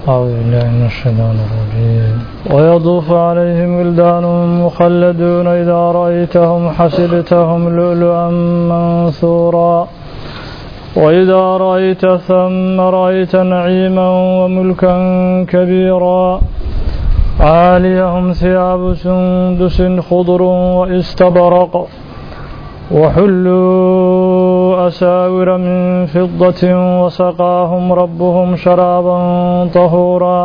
أعوذ بالله من الشيطان الرجيم ويطوف عليهم ولدان مخلدون إذا رأيتهم حسبتهم لؤلؤا منثورا وإذا رأيت ثم رأيت نعيما وملكا كبيرا عاليهم ثياب سندس خضر واستبرق وحلوا أساور من فضة وسقاهم ربهم شرابا طهورا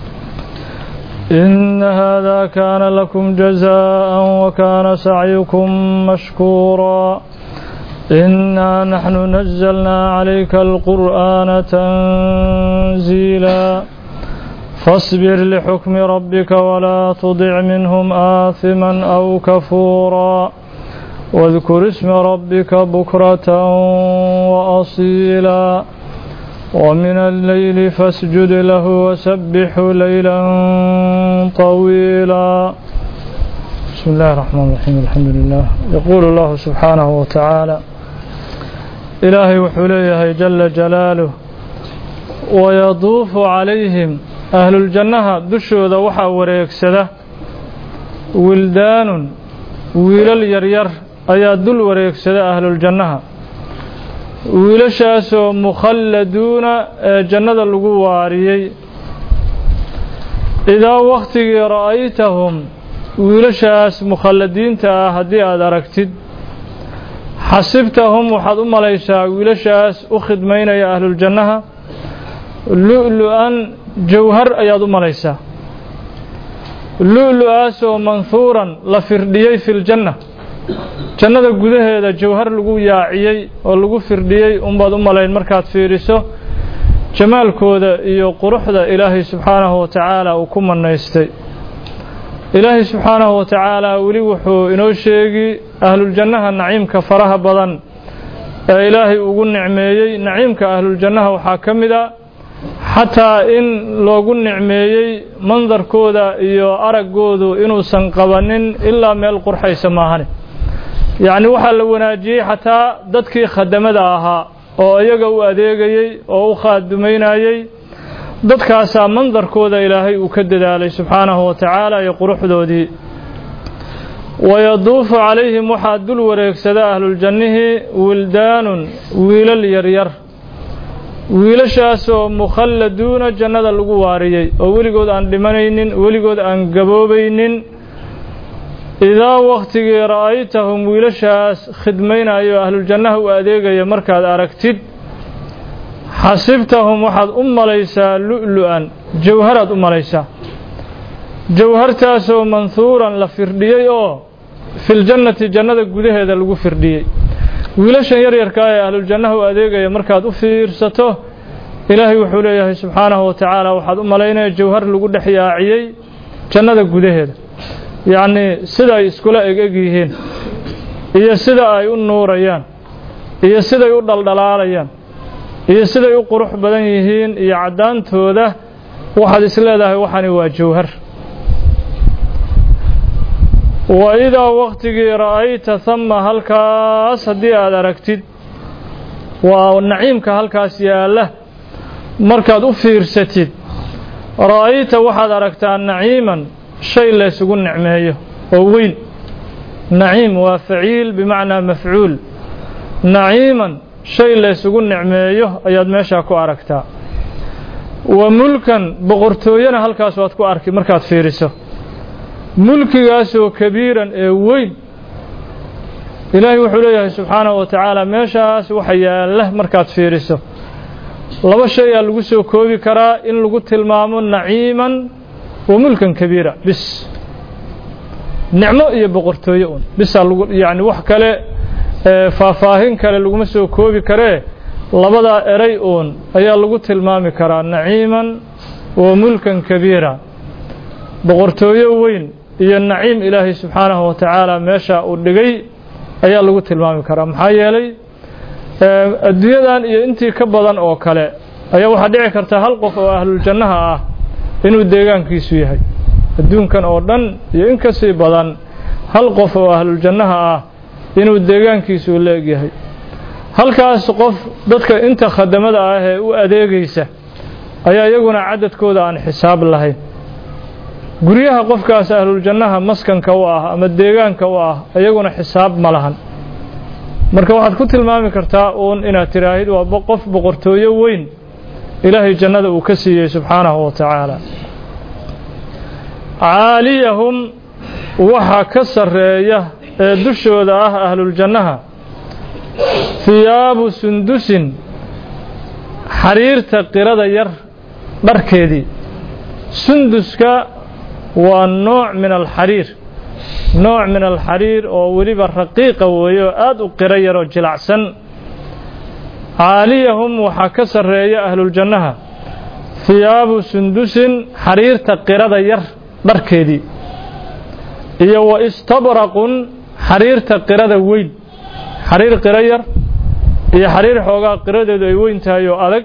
إن هذا كان لكم جزاء وكان سعيكم مشكورا إنا نحن نزلنا عليك القرآن تنزيلا فاصبر لحكم ربك ولا تطع منهم آثما أو كفورا واذكر اسم ربك بكرة وأصيلا ومن الليل فاسجد له وسبح ليلا طويلا بسم الله الرحمن الرحيم الحمد لله يقول الله سبحانه وتعالى إلهي وحليه جل جلاله ويطوف عليهم أهل الجنة دشوا وحا وريكسده ولدان ويلال يرير ayaa dul wareegsada ahlul jannaha wiilashaas oo mukhalladuuna ee jannada lagu waariyay idaa waqtigii ra'aytahum wiilashaas mukhalladiinta ah haddii aad aragtid xasibtahum waxaad u malaysaa wiilashaas u khidmaynaya ahlul jannaha lu'lu'an jawhar ayaad u malaysaa lu'lu'aas oo manhuuran la firdhiyey fil janna jannada gudaheeda jawhar lagu yaaciyey oo lagu firdhiyey unbaad u malayn markaad fiiriso jamaalkooda iyo quruxda ilaahay subxaanahu wa tacaala uu ku manaystay ilaahay subxaanahu wa tacaala weli wuxuu inoo sheegi ahluljannaha naciimka faraha badan ee ilaahay ugu nicmeeyey naciimka ahluljannaha waxaa ka mid a xataa in loogu nicmeeyey mandarkooda iyo araggoodu inuusan qabanin ilaa meel qurxaysa maahane yacni waxaa la wanaajiyey xataa dadkii khadamada ahaa oo iyaga u adeegayey oo u khaadumaynayey dadkaasaa mandarkooda ilaahay uu ka dadaalay subxaanahu wa tacaala iyo quruxdoodii wayaduufu calayhim waxaa dul wareegsada ahluljannihii wildaanun wiilal yaryar wiilashaasoo mukhalladuuna jannada lagu waariyey oo weligood aan dhimanaynin weligood aan gaboobaynin idaa waqtigii ra'aytahum wiilashaas khidmaynayo ahluljannaha u adeegaya markaad aragtid xasibtahum waxaad u malaysaa lu'lu'an jawharaad u malaysaa jawhartaasoo manhuuran la firdhiyey oo filjannati jannada gudaheeda lagu firdhiyey wiilashan yaryarka ee ahluljannaha u adeegaya markaad u fiirsato ilaahay wuxuu leeyahay subxaanahu wa tacaala waxaad u malaynaya jawhar lagu dhex yaaciyey jannada gudaheeda yacni sida ay iskula eg yihiin iyo sida ay u nuurayaan iyo siday u dhaldhalaalayaan iyo siday u qurux badan yihiin iyo caddaantooda waxaad is leedahay waxani waa jawhar wa idaa waqtigii ra'ayta thamma halkaas haddii aad aragtid waa naciimka halkaas yaalla markaad u fiirsatid ra'ayta waxaad aragtaa naciiman shay la isugu nicmeeyo oo weyn naciim waa faciil bimacnaa mafcuul naciiman shay la isugu nicmeeyo ayaad meeshaa ku aragtaa wa mulkan boqortooyana halkaas waad ku arki markaad fiiriso mulkigaasoo kabiiran ee weyn ilaahay wuxuu leeyahay subxaanahu wa tacaala meeshaas waxa yaalla markaad fiiriso laba shay aa lagu soo koobi karaa in lagu tilmaamo naciiman وملكا كبيرا بس نعمة يبقرتوي بس يعني وح كله فافاهين كله لقوم سو كوبي كره لبدا إريئون أيا لقوت المام كرا نعيما وملكا كبيرا بقرتوي وين هي النعيم إلهي سبحانه وتعالى ماشى ودقي أيا لقوت المام كرا محيا لي الدنيا أنتي كبضان أو كله أيا واحد يعكرت هلقف أهل الجنة inuu deegaankiisu yahay adduunkan oo dhan iyo in ka sii badan hal qof oo ahlul jannaha ah inuu deegaankiisu leeyahay halkaas qof dadka inta khadamada ah ee u adeegaysa ayaa iyaguna cadadkooda aan xisaab lahayn guryaha qofkaas ahlul jannaha maskanka u ah ama deegaanka u ah iyaguna xisaab ma lahan marka waxaad ku tilmaami kartaa uun inaad tiraahid waa qof boqortooyo weyn ilaahay jannada uu ka siiyey subxaanahu wa tacaala caaliyahum waxa ka sarreeya ee dushooda ah ahlul jannaha thiyaabu sundusin xariirta qirada yar dharkeedii sunduska waa nooc min alxariir oo weliba raqiiqa weeye oo aad u qiro yaroo jilacsan caaliyahum waxaa ka sarreeya ahluljannaha thiyaabu sundusin xariirta qirada yar dharkeedii iyo wa istabraqun xariirta qirada weyn xariir qiro yar iyo xariir xoogaa qiradeedu ay weyn tahay oo adag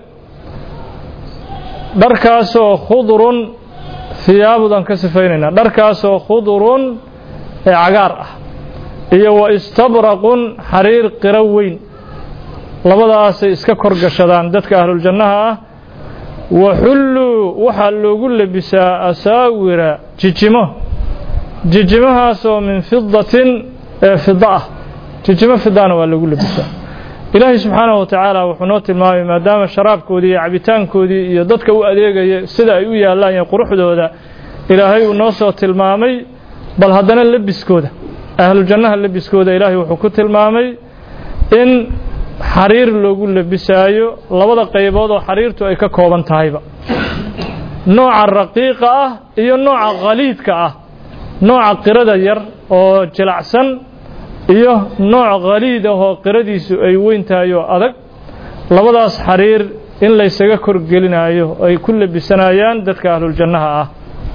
dharkaasoo khudrun thiyaabudan ka sifaynaynaa dharkaasoo khudrun ee cagaar ah iyo wa istabraqun xariir qiro weyn labadaasay iska kor gashadaan dadka ahluljannaha ah wa xulluu waxaa loogu labisaa asaawira jijimahaasoo min fidatin ee fida ah jijimo fidaana waa loogu labisaa ilaahay subxaanahu wa tacaala wuxuu noo tilmaamay maadaama sharaabkoodii iyo cabitaankoodii iyo dadka u adeegaya sida ay u yaallaan iyo quruxdooda ilaahay uu noo soo tilmaamay bal haddana labiskooda ahlujannaha labiskooda ilaahay wuxuu ku tilmaamay in xariir loogu labisaayo labada qaybood oo xariirtu ay ka kooban tahayba nooca raqiiqa ah iyo nooca khaliidka ah nooca qirada yar oo jilacsan iyo nooc khaliid ah oo qiradiisu ay weyn tahay oo adag labadaas xariir in laysaga korgelinayo ay ku labisanayaan dadka ahluljannaha ah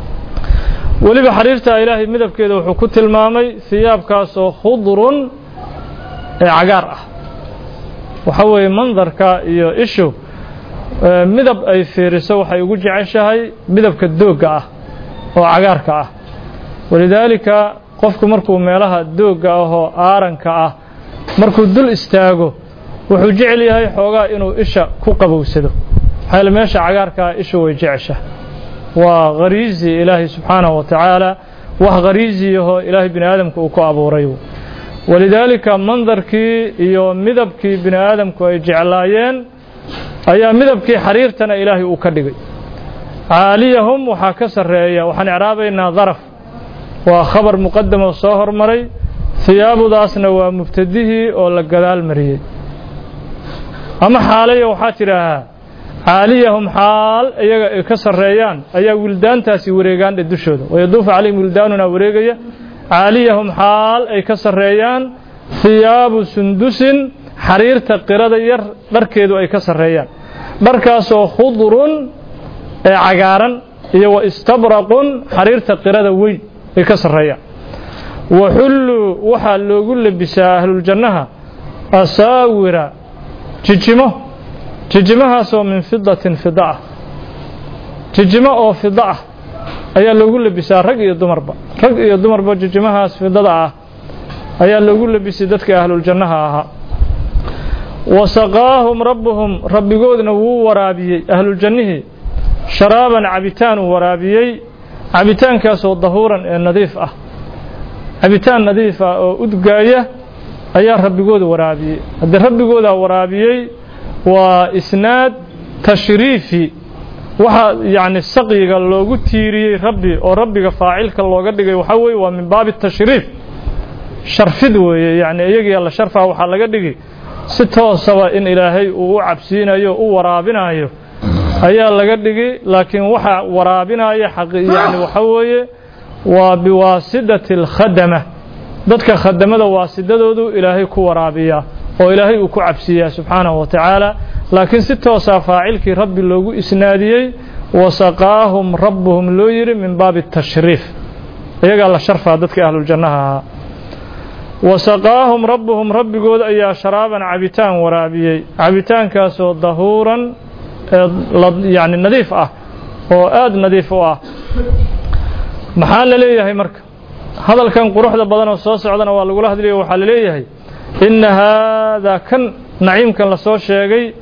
weliba xariirta ilaahay midabkeeda wuxuu ku tilmaamay thiyaabkaasoo khudrun ee cagaar ah waxa weeye mandarka iyo ishu midab ay fiiriso waxay ugu jeceshahay midabka doogga ah oo cagaarka ah walidaalika qofku markuu meelaha doogga ah oo aaranka ah markuu dul istaago wuxuu jecel yahay xoogaa inuu isha ku qabowsado maxaa meesha cagaarka ah ishu way jeceshahay waa khariisi ilaahay subxaanahu wa tacaala wax khariisiyahoo ilaahay bini aadamka uu ku abuuray walidaalika mandarkii iyo midabkii bini aadamku ay jeclaayeen ayaa midabkii xariirtana ilaahay uu ka dhigay caaliyahum waxaa ka sarreeya waxaan icraabaynaa daraf waa khabar muqadam oo soo hormaray thiyaabudaasna waa mubtadihii oo la gadaal mariyey ama xaalaya waxaa tidhaahaa caaliyahum xaal iyaga ay ka sarreeyaan ayaa wildaantaasi wareegaandhe dushooda wayaduufu calayhim wildaanuna wareegaya caaliyahum xaal ay ka sarreeyaan thiyaabu sundusin xariirta qirada yar dharkeedu ay ka sarreeyaan dharkaasoo khudrun ee cagaaran iyo wa istabraqun xariirta qirada weyn ay ka sarreeyaan wa xulluu waxaa loogu labisaa ahluljannaha asaawira jijimahaasoo min fidatin fida ah jijimo oo fida ah ayaa loogu labisaa rag iyo dumarba jijimahaas fidada ah ayaa loogu labisay dadka ahluljannaha ahaa wasaqaahum rabbuhum rabbigoodna wuu waraabiyey ahluljannihii sharaaban cabitaan uu waraabiyey cabitaankaasoo dahuuran ee nadiif ah cabitaan nadiif ah oo udgaaya ayaa rabbigooda waraabiyey haddii rabbigooda waraabiyey waa isnaad tashriifi waxa yani saqiga loogu tiiriyey rabbi oo rabbiga faacilka looga dhigay waxa weeye waa min baabi tashriif sharfid weeye yani iyagiya la sharfaa waxaa laga dhigi si toosaba in ilaahay uu u cabsiinayo u waraabinayo ayaa laga dhigi laakiin waxa waraabinaya yani waxa weeye waa biwaasidati alkhadama dadka khadamada waasidadoodu ilaahay ku waraabiya oo ilaahay uu ku cabsiyaa subxaanahu wa tacaala laakiin si toosaa faacilkii rabbi loogu isnaadiyey wasaqaahum rabbuhum loo yidhi min baabi tashriif iyagaa la sharfaa dadka ahluljannaha ahaa wasaqaahum rabbuhum rabbigood ayaa sharaaban cabitaan waraabiyey cabitaankaasoo dahuuran yani nadiif ah oo aad nadiif u ah maxaa la leeyahay marka hadalkan quruxda badan oo soo socdana waa lagula hadlayo waxaa la leeyahay inna haadaa kan naciimkan la soo sheegay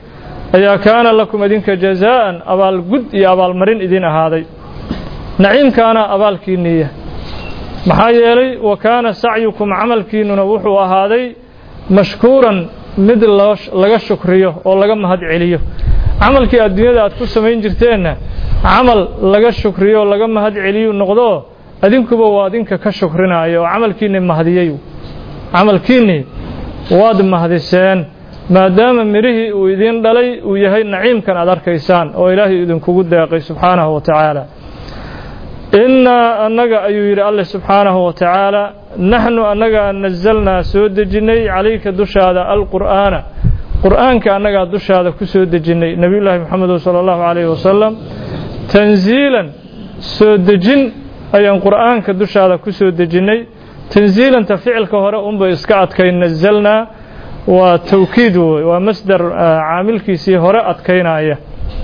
ayaa kaana lakum idinka jazaa'an abaal gud iyo abaal marin idin ahaaday naciimkaana abaalkiinniya maxaa yeelay wa kaana sacyukum camalkiinnuna wuxuu ahaaday mashkuuran mid laga shukriyo oo laga mahad celiyo camalkii adduunyada aad ku samayn jirteenna camal laga shukriyo oo laga mahad celiyo noqdo adinkuba waa adinka ka shukrinaayo oo camalkiinni mahdiyay camalkiinni waad mahdiseen maadaama mirihii uu idin dhalay uu yahay naciimkan aad arkaysaan oo ilaahay idinkugu deeqay subxaanahu wa tacaala innaa annaga ayuu yidhi alle subxaanahu wa tacaala naxnu annagaa nazalnaa soo dejinnay calayka dushaada alqur'aana qur'aanka annagaa dushaada ku soo dejinnay nebiyullaahi moxamedo sala allahu calayhi wasalam tanziilan soo dejin ayaan qur'aanka dushaada ku soo dejinnay tanziilanta ficilka hore unbay iska adkayn nazalnaa waa tawkiid wey waa masdar caamilkiisii hore adkaynaya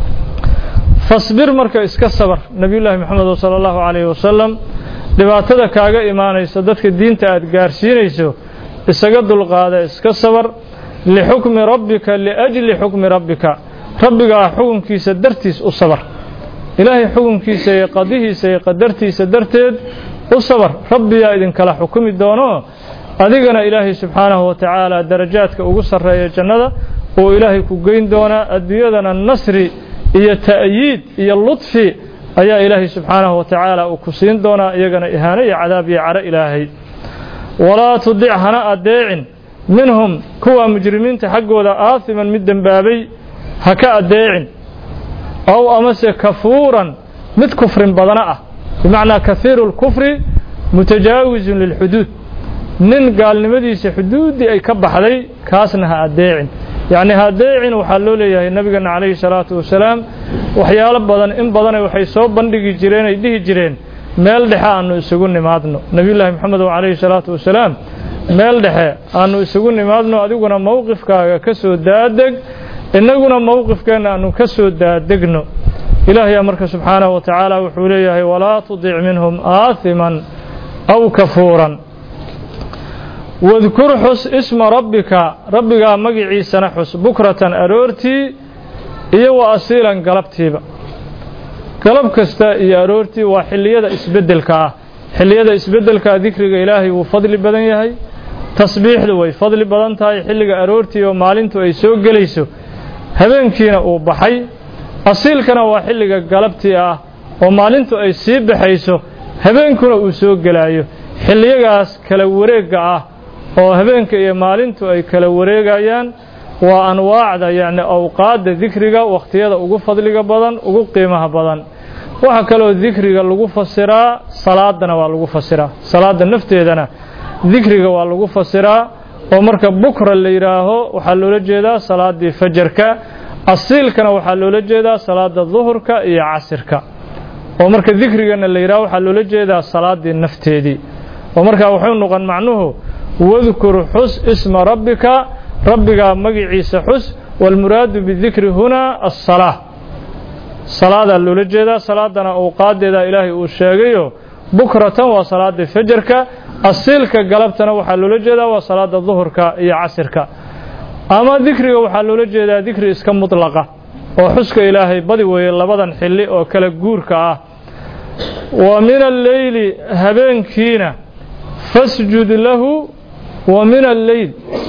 fasbir marka iska sabar nebiyullaahi moxamed sala allahu calayhi wasalam dhibaatada kaaga imaanaysa dadka diinta aad gaarsiinayso isaga dulqaada iska sabar lixukmi rabbika liajli xukmi rabbika rabbigaa xukunkiisa dartiis u sabar ilaahay xukunkiisa iyo qadihiisa iyo qadartiisa darteed u sabar rabbiyaa idinkala xukumi doono adigana ilaahay subxaanahu wa tacaala darajaadka ugu sarreeya jannada oo ilaahay ku geyn doonaa adduunyadana nasri iyo ta'yiid iyo ludfi ayaa ilaahay subxaanahu wa tacaala uu ku siin doonaa iyagana ihaano iyo cadaab iyo caro ilaahay walaa tudic hana adeecin minhum kuwa mujrimiinta xaggooda aathiman mid dembaabay ha ka adeecin aw amase kafuuran mid kufrin badana ah bimacnaa kahiiru lkufri mutajaawizun lilxuduud nin gaalnimadiisa xuduuddii ay ka baxday kaasna ha adeecin yacni ha adeecin waxaa loo leeyahay nabigeena calayhi salaatu wasalaam waxyaalo badan in badana waxay soo bandhigi jireen ay dhihi jireen meel dhexe aanu isugu nimaadno nebiyullaahi moxamed calayhi salaatu wasalaam meel dhexe aanu isugu nimaadno adiguna mowqifkaaga ka soo daadeg innaguna mowqifkeenna aanu ka soo daadegno ilaahayaa marka subxaanahu wa tacaala wuxuu leeyahay walaa tudic minhum aathiman aw kafuuran wadkur xus isma rabbika rabbigaa magiciisana xus bukratan aroortii iyo wa asiilan galabtiiba galab kasta iyo aroortii waa xilliyada isbeddelka ah xilliyada isbeddelka dikriga ilaahay wuu fadli badan yahay tasbiixdu way fadli badan tahay xilliga aroortii oo maalintu ay soo gelayso habeenkiina uu baxay asiilkana waa xilliga galabtii ah oo maalintu ay sii baxayso habeenkuna uu soo gelaayo xilliyagaas kala wareegga ah oo habeenka iyo maalintu ay kala wareegayaan waa anwaacda yacni awqaadda dikriga wakhtiyada ugu fadliga badan ugu qiimaha badan waxa kaloo dikriga lagu fasiraa salaadana waa lagu fasiraa salaada nafteedana dikriga waa lagu fasiraa oo marka bukra la yidhaaho waxaa loola jeedaa salaadii fajarka asiilkana waxaa loola jeedaa salaada duhurka iyo casirka oo marka dikrigana la yidhaaho waxaa loola jeedaa salaadii nafteedii oo markaa wuxuu noqon macnuhu wadkur xus isma rabbika rabbigaa magiciisa xus walmuraadu bidikri hunaa assalaa salaadaa loola jeedaa salaadana awqaadeeda ilaahay uu sheegayo bukratan waa salaada fajarka asiilka galabtana waxaa loola jeedaa waa salaada duhurka iyo casirka ama dikriga waxaa loola jeedaa dikri iska mutlaqa oo xuska ilaahay badi weeye labadan xilli oo kala guurka ah wa min alleyli habeenkiina fasjud lahu wa min alleyl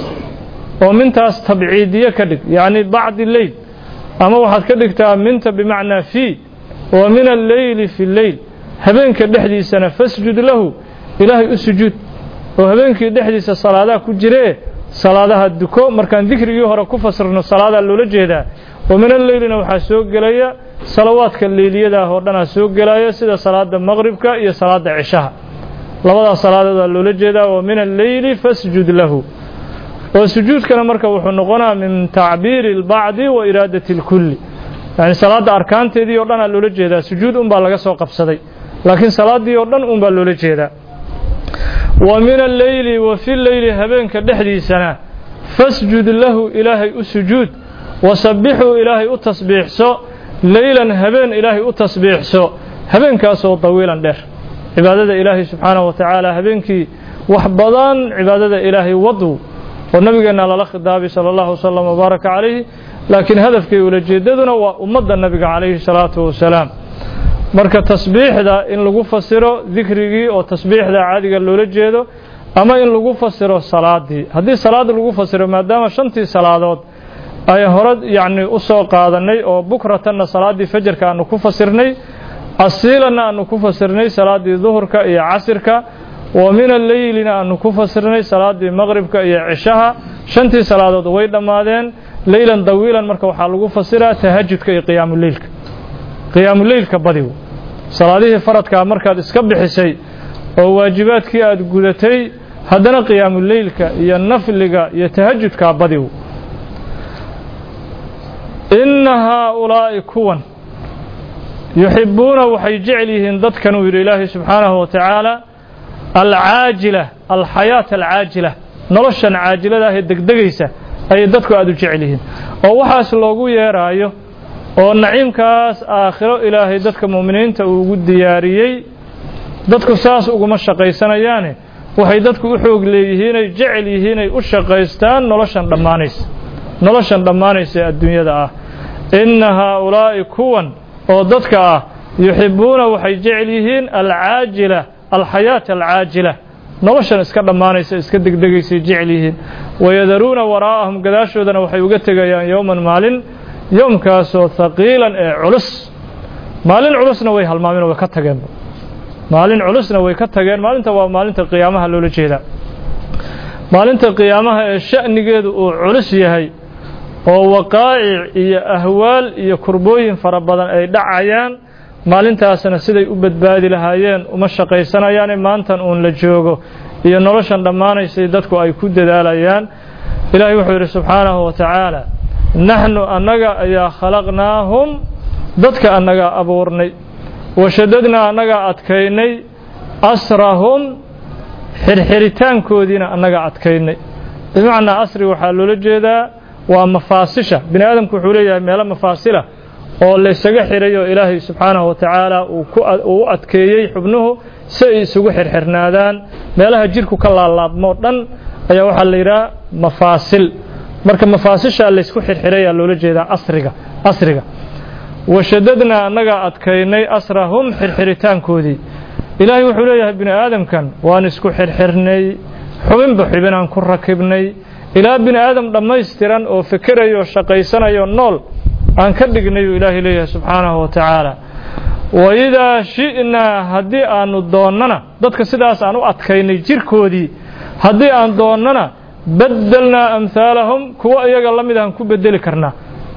oo mintaas tabciidiye ka dhig yacni bacdi leyl ama waxaad ka dhigtaa minta bimacnaa fii wa min alleyli fi lleyl habeenka dhexdiisana fasjud lahu ilaahay u sujuud oo habeenkii dhexdiisa salaadaha ku jiree salaadaha duko markaan dikrigii hore ku fasirno salaadaa loola jeedaa wa min alleylina waxaa soo gelaya salawaadka leyliyadaah oo dhanaa soo gelaya sida salaada maqribka iyo salaada cishaha labadaas salaadood loola jeedaa wa min alleyli fasjud lahu oo sujuudkana marka wuxuu noqonaa min tacbiiri albacdi wa iraadati alkulli yani salaada arkaanteedii oo dhanaa loola jeedaa sujuud unbaa laga soo qabsaday laakiin salaadii oo dhan unbaa loola jeedaa wa min alleyli wa fi lleyli habeenka dhexdiisana fasjud lahu ilaahay u sujuud wasabbixuu ilaahay u tasbiixso leylan habeen ilaahay u tasbiixso habeenkaasoo dawiilan dheer cibaadada ilaahay subxaanahu wa tacaala habeenkii wax badan cibaadada ilaahay wadu ونبينا لله خطابي صلى الله وسلم وبارك عليه لكن هدف كي ولجددنا وأمد النبي عليه الصلاة والسلام marka tasbiixda in lagu fasiro dhikrigi oo tasbiixda caadiga loo jeedo ama in lagu fasiro salaadii hadii salaad lagu fasiro maadaama shantii salaadood ay horad yaani u soo qaadanay oo bukratan salaadii fajrka aanu ku fasirnay asiilana aanu ku fasirnay salaadii dhuhurka iyo casirka wa min al-laylina aanu ku fasirnay salaadii maghribka iyo cishaha shantii salaadood way dhamaadeen laylan dawiilan marka waxa lagu fasiraa tahajjudka iyo qiyaamul leylka qiyaamul leylka badiyo salaadihii faradka markaad iska bixisay oo waajibaadkii aad gudatay haddana qiyaamul leylka iyo nafliga iyo tahajjudka badiyo innaha ulaa'i kuwan yuhibbuuna waxay jecelihiin dadkan uu ilaahay subhanahu wa ta'ala al-aajila al-hayat al-aajila noloshan caajilada ah degdegaysa ay dadku aad u jecelihiin oo waxaas loogu yeeraayo oo naciimkaas aakhiro ilaahay dadka muuminiinta uu ugu diyaariyay dadku saas ugu ma shaqaysanayaan waxay dadku u xoog leeyihiin ay jecel yihiin ay u shaqaystaan noloshan dhamaanaysa adduunyada ah innaha ulaa'i kuwan oo dadka ah yuhibbuuna waxay jecel yihiin al-aajila al-hayat al-aajila noloshan iska dhamaanaysa iska degdegaysa jecel yihiin wayadaruuna waraa'ahum gadaashoodana waxay uga tagayaan yawman maalin يوم كاسو ثقيلا علس مالين علسنا way halmaameen oo ka tageen maalin culusna way ka tageen maalinta waa maalinta qiyaamaha loo jeeda maalinta qiyaamaha ee shanigeedu uu culus yahay oo waqaa'i iyo ahwaal iyo kurbooyin fara badan ay dhacayaan maalintaasna siday u badbaadi lahaayeen uma shaqaysanayaan maantan uun la joogo iyo noloshan dhamaanaysa dadku ay ku dadaalayaan ilaahay wuxuu yiri subhanahu wa ta'ala نحن أنغا يا خلقناهم ضدك أنغا أبورني وشددنا أنغا أتكيني أسرهم حرحرتان كودين أنغا أتكيني بمعنى أسري وحالو لجيدا ومفاصشة بني آدم كحولية ميلا مفاصلة وليساق حريو إلهي سبحانه وتعالى وأتكيي حبنه سيساق حرحرنادان ميلاها جيركو كالله الله بموطن أيها وحاليرا مفاصل marka mafaasisha la isku xirxiray loo jeedaa asriga washadadna anaga adkaynay asrahum xirxiritaankoodii ilaahay wuxuu leeyahay bini aadamkan waan isku xirxirnay xubinba xubinaan ku rakibnay ilaa bini aadam dhammaystiran oo fikirayo shaqaysanayo nool aan ka dhignay ilaahay leeyahay subhanahu wa ta'ala wa idha shi'na hadii aanu doonana dadka sidaas aan u adkaynay jirkoodii hadii aan doonana بدلنا أمثالهم كوا إيجا الله مدهن كو بدل كرنا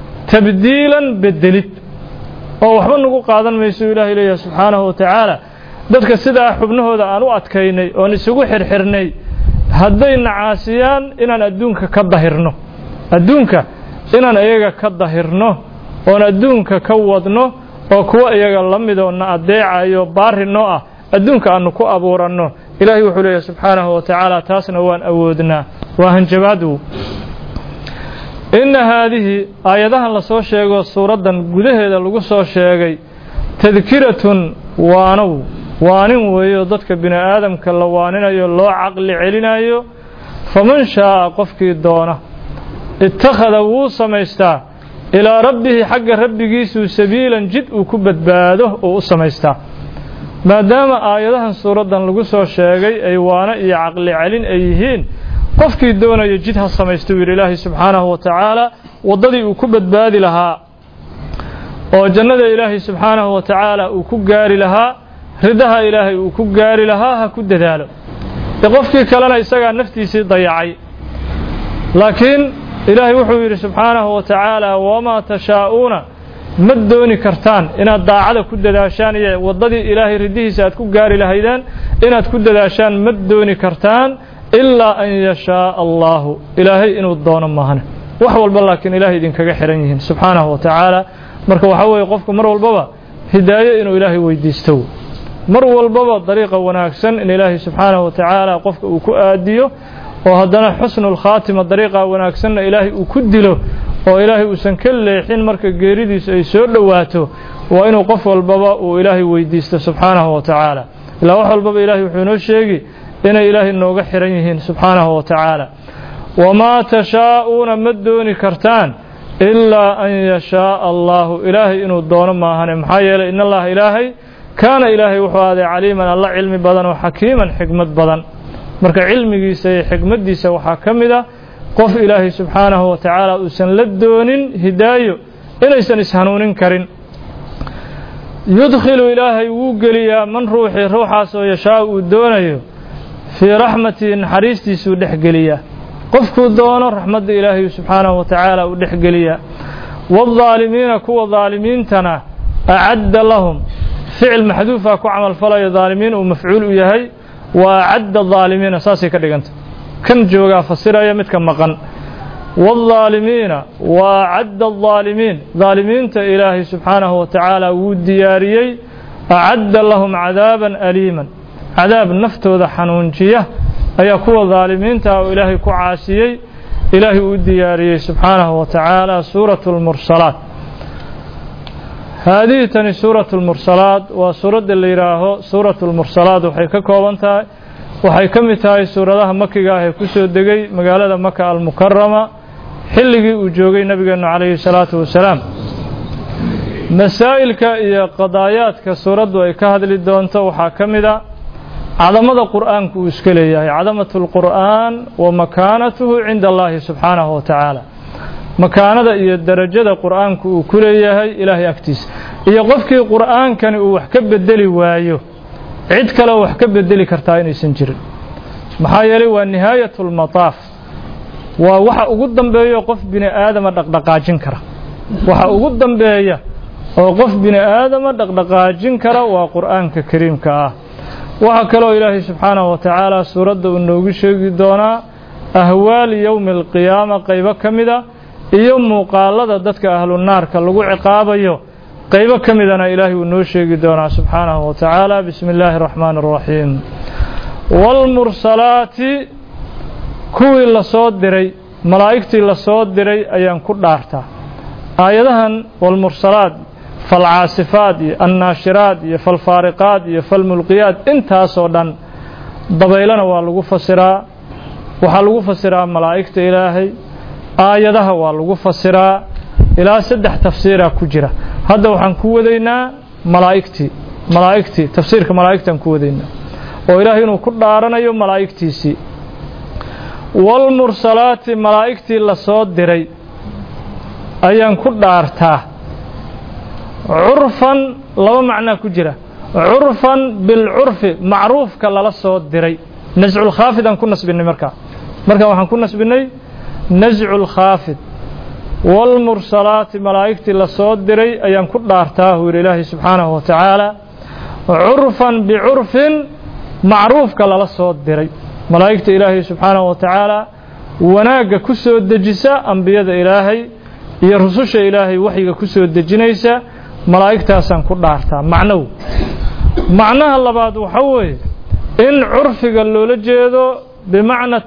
تبديلا بدلت أو وحبا نقول قادن ميسو إله إليه سبحانه وتعالى dadka sida xubnahooda aan u adkaynay oo isugu xirxirnay hadayna caasiyaan inaan adduunka ka dahirno inaan iyaga ka dahirno oo adduunka ka wadno oo kuwa iyaga lamid oo na adeecayo baarino ah adduunka aanu ku abuurano ilaahay wuxuu leeyahay subhanahu wa ta'ala taasna waan awoodnaa waa jawaadu in hadhihi ayadahan la soo sheego suuradan gudaheeda lagu soo sheegay tadkiratun waanin weeyo dadka bini aadamka la waaninayo loo aqli celinayo faman shaa qofkii doona ittakhadha wuu samaystaa ilaa rabbihi xagga rabbigiisu sabiilan jid uu ku badbaado oo u samaystaa maadaama aayadahan suuradan lagu soo sheegay ay waana iyo aqli celin ay yihiin qofkii doonayo jid ha samaysto ilaahay subhanahu wa ta'ala wadadii uu ku badbaadi lahaa oo jannada ilaahay subhanahu wa ta'ala uu ku gaari lahaa ridaha ilaahay uu ku gaari lahaa ha ku dadaalo qofkii kalena isaga naftiisa dayacay laakiin ilaahay wuxuu yiri subhanahu wa ta'ala wama tashaa'una ma dooni kartaan inaad daacada ku dadaashaan iyo wadadii ilaahay ridihiisa aad ku gaari lahaydaan inaad ku dadaashaan ma dooni kartaan illa an yasha Allah ilaahay inuu doono maahan wax walba laakiin ilaahay idin kaga xiran yihiin subhanahu wa ta'ala marka waxa weeye qofku mar walbaba hidaayo inuu ilaahay weydiisto mar walbaba dariiqa wanaagsan in ilaahay subhanahu wa ta'ala qofka uu ku aadiyo oo hadana husnul khaatima dariiqa wanaagsan ilaahay uu ku dilo oo ilaahay uusan ka leexin marka geeridiisa ay soo dhawaato waa inuu qof walbaba uu ilaahay weydiisto subhanahu wa ta'ala ilaa wax walbaba ilaahay wuxuu noo sheegi inay ilaahay nooga xiran yihiin subhanahu wa ta'ala wamaa tashaa'uuna ma dooni kartaan ilaa an yashaaa allaahu ilaahay inuu doono maahane maxaa yeelay in allaha ilaahay kaana ilaahay wuxuu aaday caliiman alla cilmi badan oo xakiiman xikmad badan marka cilmigiisa iyo xikmaddiisa waxaa ka mid a qof ilaahay subxaanahu wa tacaala uusan la doonin hidaayo inaysan ishanuunin karin yudkhilu ilaahay wuu geliyaa man ruuxaas oo yashaa uu doonayo fii raxmatihi naxariistiisuu dhex geliyaa qofkuu doono raxmadda ilaahay subxaanahu wa tacaala uu dhex geliyaa waaldaalimiina kuwa daalimiintana acadda lahum ficil maxduufa ku camal falayo daalimiin uu mafcuul u yahay wa acadda daalimiina saasay ka dhiganta kan joogaa fasiraya midka maqan waaldaalimiina wa acadda aldaalimiin daalimiinta ilaahay subxaanahu wa tacaala wuu diyaariyey acadda lahum cadaaban aliiman cadaab naftooda xanuunjiya ayaa kuwa daalimiinta oo ilaahay ku caasiyey ilaahay uu diyaariyey subxaanahu wa tacaala suuratu lmursalaat haadihi tani suuratu lmursalaat waa suuradda la yidhaaho suuratu lmursalaat waxay ka kooban tahay waxay ka mid tahay suuradaha makiga ah ee ku soo degay magaalada maka almukarama xilligii uu joogay nabigeennu calayhi salaatu wasalaam masaa'ilka iyo qadaayaadka suuraddu ay ka hadli doonto waxaa ka mid a cadamada qur'aanku uu iska leeyahay cadamatu lqur'aan wa makaanatuhu cinda allaahi subxaanahu wa tacaala makaanada iyo darajada qur'aanku uu ku leeyahay ilaahay agtiisa iyo qofkii qur'aankani uu wax ka bedeli waayo cid kale wax ka bedeli kartaa inaysan jirin maxaa yeelay waa nihaayatu lmataaf waa waxa ugu dambeeya qof bini aadama dhaqdhaqaajin kara waxa ugu dambeeya oo qof bini aadama dhaqdhaqaajin kara waa qur'aanka kariimka ah waxaa kaloo ilaahay subxaanahu wa tacaala suuradda uu noogu sheegi doonaa ahwaal yowmi alqiyaama qaybo ka mida iyo muuqaalada dadka ahlu naarka lagu ciqaabayo qaybo ka midana ilaahay uu noo sheegi doonaa subxaanahu wa tacaala bismi illaahi araxmaani araxiim waalmursalaati kuwii la soo diray malaa'igtii la soo diray ayaan ku dhaartaa aayadahan waalmursalaat falcaasifaad iyo annaashiraad iyo falfaariqaad iyo falmulqiyaad intaasoo dhan dabaylana waa lagu fasiraa waxaa lagu fasiraa malaa'igta ilaahay aayadaha waa lagu fasiraa ilaa 3 tafsiiraa ku jira hadda waxaan ku wadaynaa malaa'igtii tafsiirka malaa'igtaan ku wadaynaa oo ilaahay inuu ku dhaaranayo malaa'igtiisii walmursalaati malaa'igtii la soo diray ayaan ku dhaartaa curfan laba macnaa ku jira curfan bilcurfi macruufka lala soo diray nasculkhaafid aan ku nasbinay markaa waxaan ku nasbinay nasculkhaafid walmursalaati malaa'igtii la soo diray ayaan ku dhaartaa uu yidhi ilaahay subxaanahu wa tacaala curfan bicurfin macruufka lala soo diray malaa'igta ilaahay subxaanahu wa tacaala wanaagga ku soo dejisa ambiyada ilaahay iyo rususha ilaahay waxyiga ku soo dejinaysa malaa'igtaasaan ku dhaartaa macnaha labaad waxa weeye in curfiga loola jeedo bimacna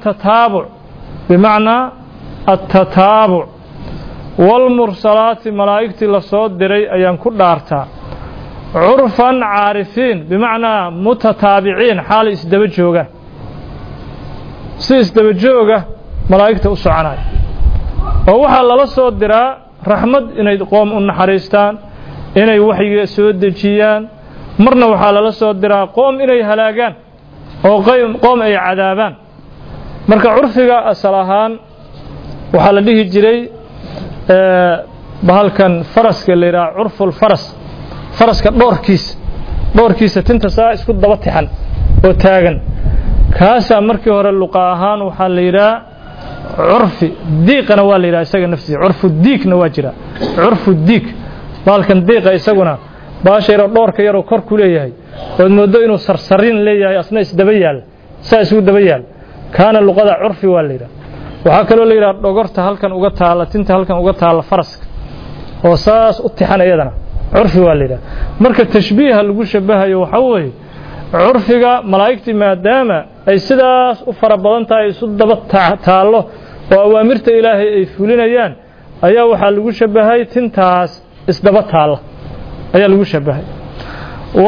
attataabuc walmursalaati malaa'igtii la soo diray ayaan ku dhaartaa curfan caarifiin bimacnaa mutataabiciin xaalay isdaba joogaan si isdaba jooga malaa'igta u soconaya oo waxaa lala soo diraa raxmad inay qoom u naxariistaan inay waxyiga soo dejiyaan marna waxaa lala soo diraa qoom inay halaagaan oo qoom ay cadaabaan marka curfiga asal ahaan waxaa la dhihi jiray bahalkan faraska la yidhaha curful faraska dhoorkiisa tinta saa isku daba tixan oo taagan kaasaa markii hore luqa ahaan waxaa la yidhaha curfi diiqana waa la yidhaha isaga naftiisa curfu diigna waa jira curfu diig bahalkan diiqa isaguna baasha yaroo dhoorka yaroo kor ku leeyahay ood moodo inuu sarsarin leeyahay asna isdaba yaal saa isugu daba yaal kaana luqada curfi waa la yidhaha waxaa kaloo la yidhaha dhogorta halkan uga taalla tinta halkan uga taalla faraska oo saas u tixan iyadana curfi waa la yidhaha marka tashbiiha lagu shabahayo waxaa weeye curfiga malaa'igtii maadaama ay sidaas u fara badan tahay isu daba taallo oo awaamirta ilaahay ay fulinayaan ayaa waxaa lagu shabahay tintaas isdaba taalla ayaa lagu shabahay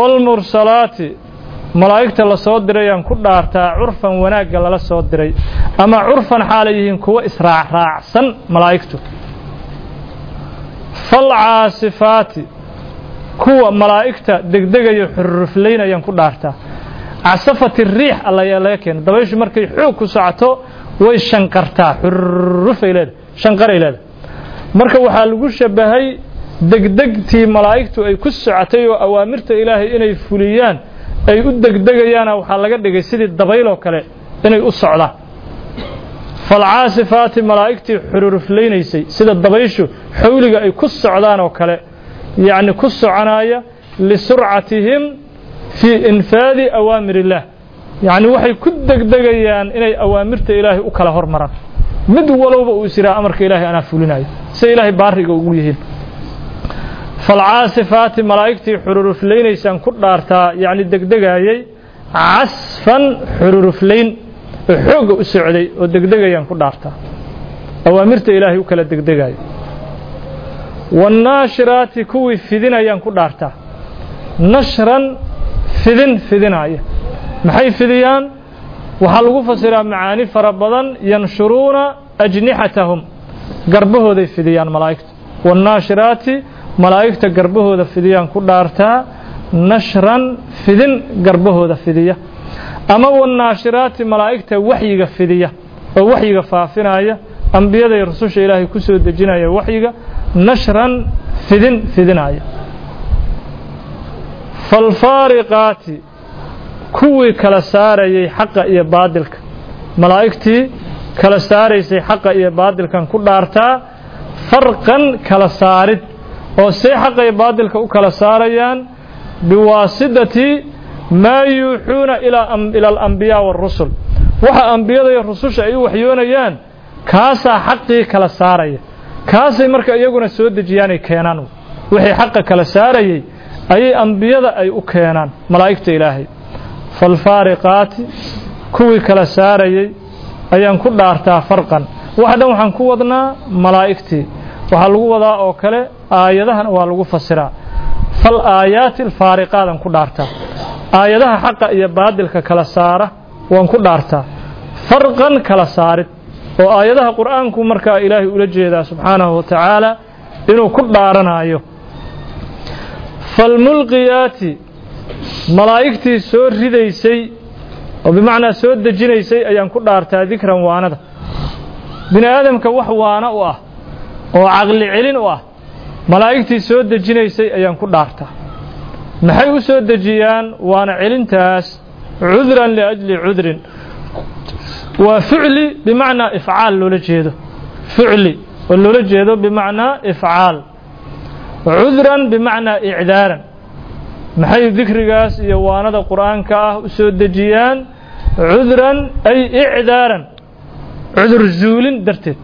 walmursalaati malaa'igta la soo diray aan ku dhaartaa curfan wanaagga lala soo diray ama curfan xaalayihiin kuwa israacraacsan malaa'igtu falcaasifaati kuwa malaa'igta degdegayo xuruflaynayaan ku dhaartaa casafati riix alla yaa laga keena dabayshu markay xoog ku socoto way shanqartaa xurufay leedahay shanqaray leedahay marka waxaa lagu shabahay degdegtii malaa'igtu ay ku socotay oo awaamirta ilaahay inay fuliyaan ay u degdegayaana waxaa laga dhigay sidii dabayl oo kale inay u socdaan falcaasifaati malaa'igtii xuruflaynaysay sida dabayshu xawliga ay ku socdaan oo kale yacni ku soconaya lisurcatihim fii infaadi awaamir illah yacni waxay ku degdegayaan inay awaamirta ilaahay u kala hormaraan mid walba uu isiraa amarka ilaahay anaa fulinayo si ilaahay baariga ugu yihiin falcaasifaati malaa'igtii xuruflaynaysaan ku dhaartaa yacni degdegayay casfan xuruflayn xooga u socday oo degdegayaan ku dhaartaa awaamirta ilaahay u kala degdegayo wannaashiraati kuwii fidinayaan ku dhaartaa nashran fidinaya maxay fidiyaan waxaa lagu fasiraa macaani fara badan yanshuruuna ajnixatahum garbahooday fidiyaan malaa'igta wannaashiraati malaa'igta garbahooda fidiyaan ku dhaartaa nashran fidin garbahooda fidiya ama wannaashiraati malaa'igta waxyiga fidiya oo waxyiga faafinaya ambiyada iyo rususha ilaahay ku soo dejinaya waxyiga nashran fidinaya falfaariqaati kuwii kala saarayay xaqa iyo baadilka malaa'igtii kala saaraysay xaqa iyo baadilkan ku dhaartaa farqan kala saarid oo say xaqa iyo baadilka u kala saarayaan biwaasidati maa yuuxuuna ila alambiyaa waarusul waxa ambiyada iyo rususha ay u waxyoonayaan kaasaa xaqii kala saaraya kaasay marka iyaguna soo dejiyaanay keenaan wixii xaqa kala saarayay ayay ambiyada ay u keenaan malaa'igta ilaahay falfaariqaati kuwii kala saarayay ayaan ku dhaartaa farqan waxa dhan waxaan ku wadnaa malaa'igtii waxaa lagu wadaa oo kale aayadahan waa lagu fasiraa fal aayaati alfaariqaadan ku dhaartaa aayadaha xaqa iyo baadilka kala saara waan ku dhaartaa farqan kala saarid oo aayadaha qur'aanku markaa ilaahay ula jeedaa subxaanahu wa tacaala inuu ku dhaaranayo falmulqiyaati malaa'igtii soo ridaysay oo bimacnaa soo dejinaysay ayaan ku dhaartaa dikran waanada bini aadamka wax waana u ah oo caqli celin u ah malaa'igtii soo dejinaysay ayaan ku dhaartaa maxay u soo dejiyaan waana celintaas cudran liajli cudrin waa ficli bimacnaa ifcaal loola jeedo ficli oo loola jeedo bimacnaa ifcaal cudran bimacnaa icdaaran maxay dikrigaas iyo waanada qur'aanka ah u soo dejiyaan cudran ay icdaaran cudur zuulin darteed